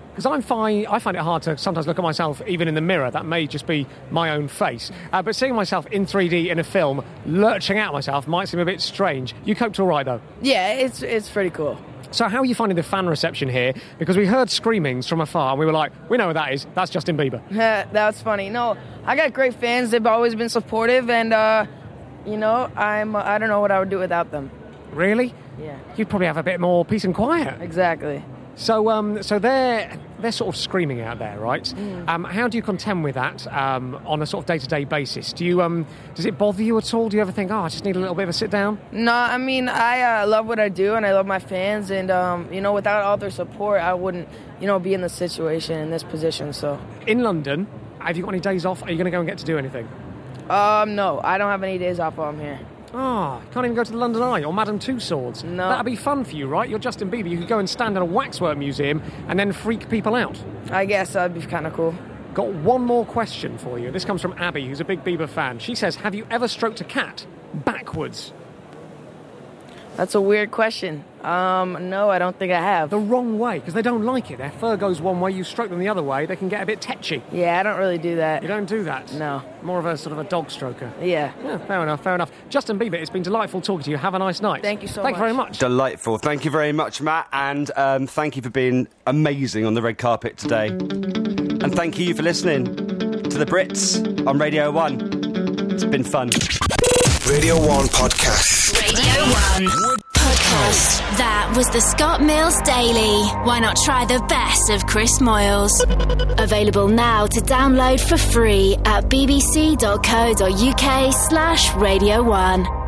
Because I find it hard to sometimes look at myself even in the mirror. That may just be my own face. But seeing myself in 3D in a film, lurching out myself, might seem a bit strange. You coped all right, though? Yeah, it's pretty cool. So how are you finding the fan reception here? Because we heard screamings from afar, and we were like, we know what that is. That's Justin Bieber. That's funny. No, I got great fans. They've always been supportive, and, I don't know what I would do without them. Really? Yeah. You'd probably have a bit more peace and quiet. Exactly. So they're sort of screaming out there, right? How do you contend with that on a sort of day-to-day basis? Do you does it bother you at all? Do you ever think, I just need a little bit of a sit down? No, I mean, I love what I do, and I love my fans, and without all their support, I wouldn't, be in this situation, in this position. So in London, have you got any days off? Are you going to go and get to do anything? No, I don't have any days off while I'm here. Can't even go to the London Eye or Madame Tussauds. No. That'd be fun for you, right? You're Justin Bieber. You could go and stand in a waxwork museum and then freak people out. I guess that'd be kind of cool. Got one more question for you. This comes from Abby, who's a big Bieber fan. She says, have you ever stroked a cat backwards? That's a weird question. No, I don't think I have. The wrong way, because they don't like it. Their fur goes one way, you stroke them the other way, they can get a bit tetchy. Yeah, I don't really do that. You don't do that? No. More of a sort of a dog stroker. Yeah. Fair enough. Justin Bieber, it's been delightful talking to you. Have a nice night. Thank you so much. Thank you very much. Delightful. Thank you very much, Matt, and thank you for being amazing on the red carpet today. And thank you for listening to The Brits on Radio 1. It's been fun. Radio 1 Podcast. Radio 1 Podcast. That was the Scott Mills Daily. Why not try the best of Chris Moyles? Available now to download for free at bbc.co.uk/Radio 1.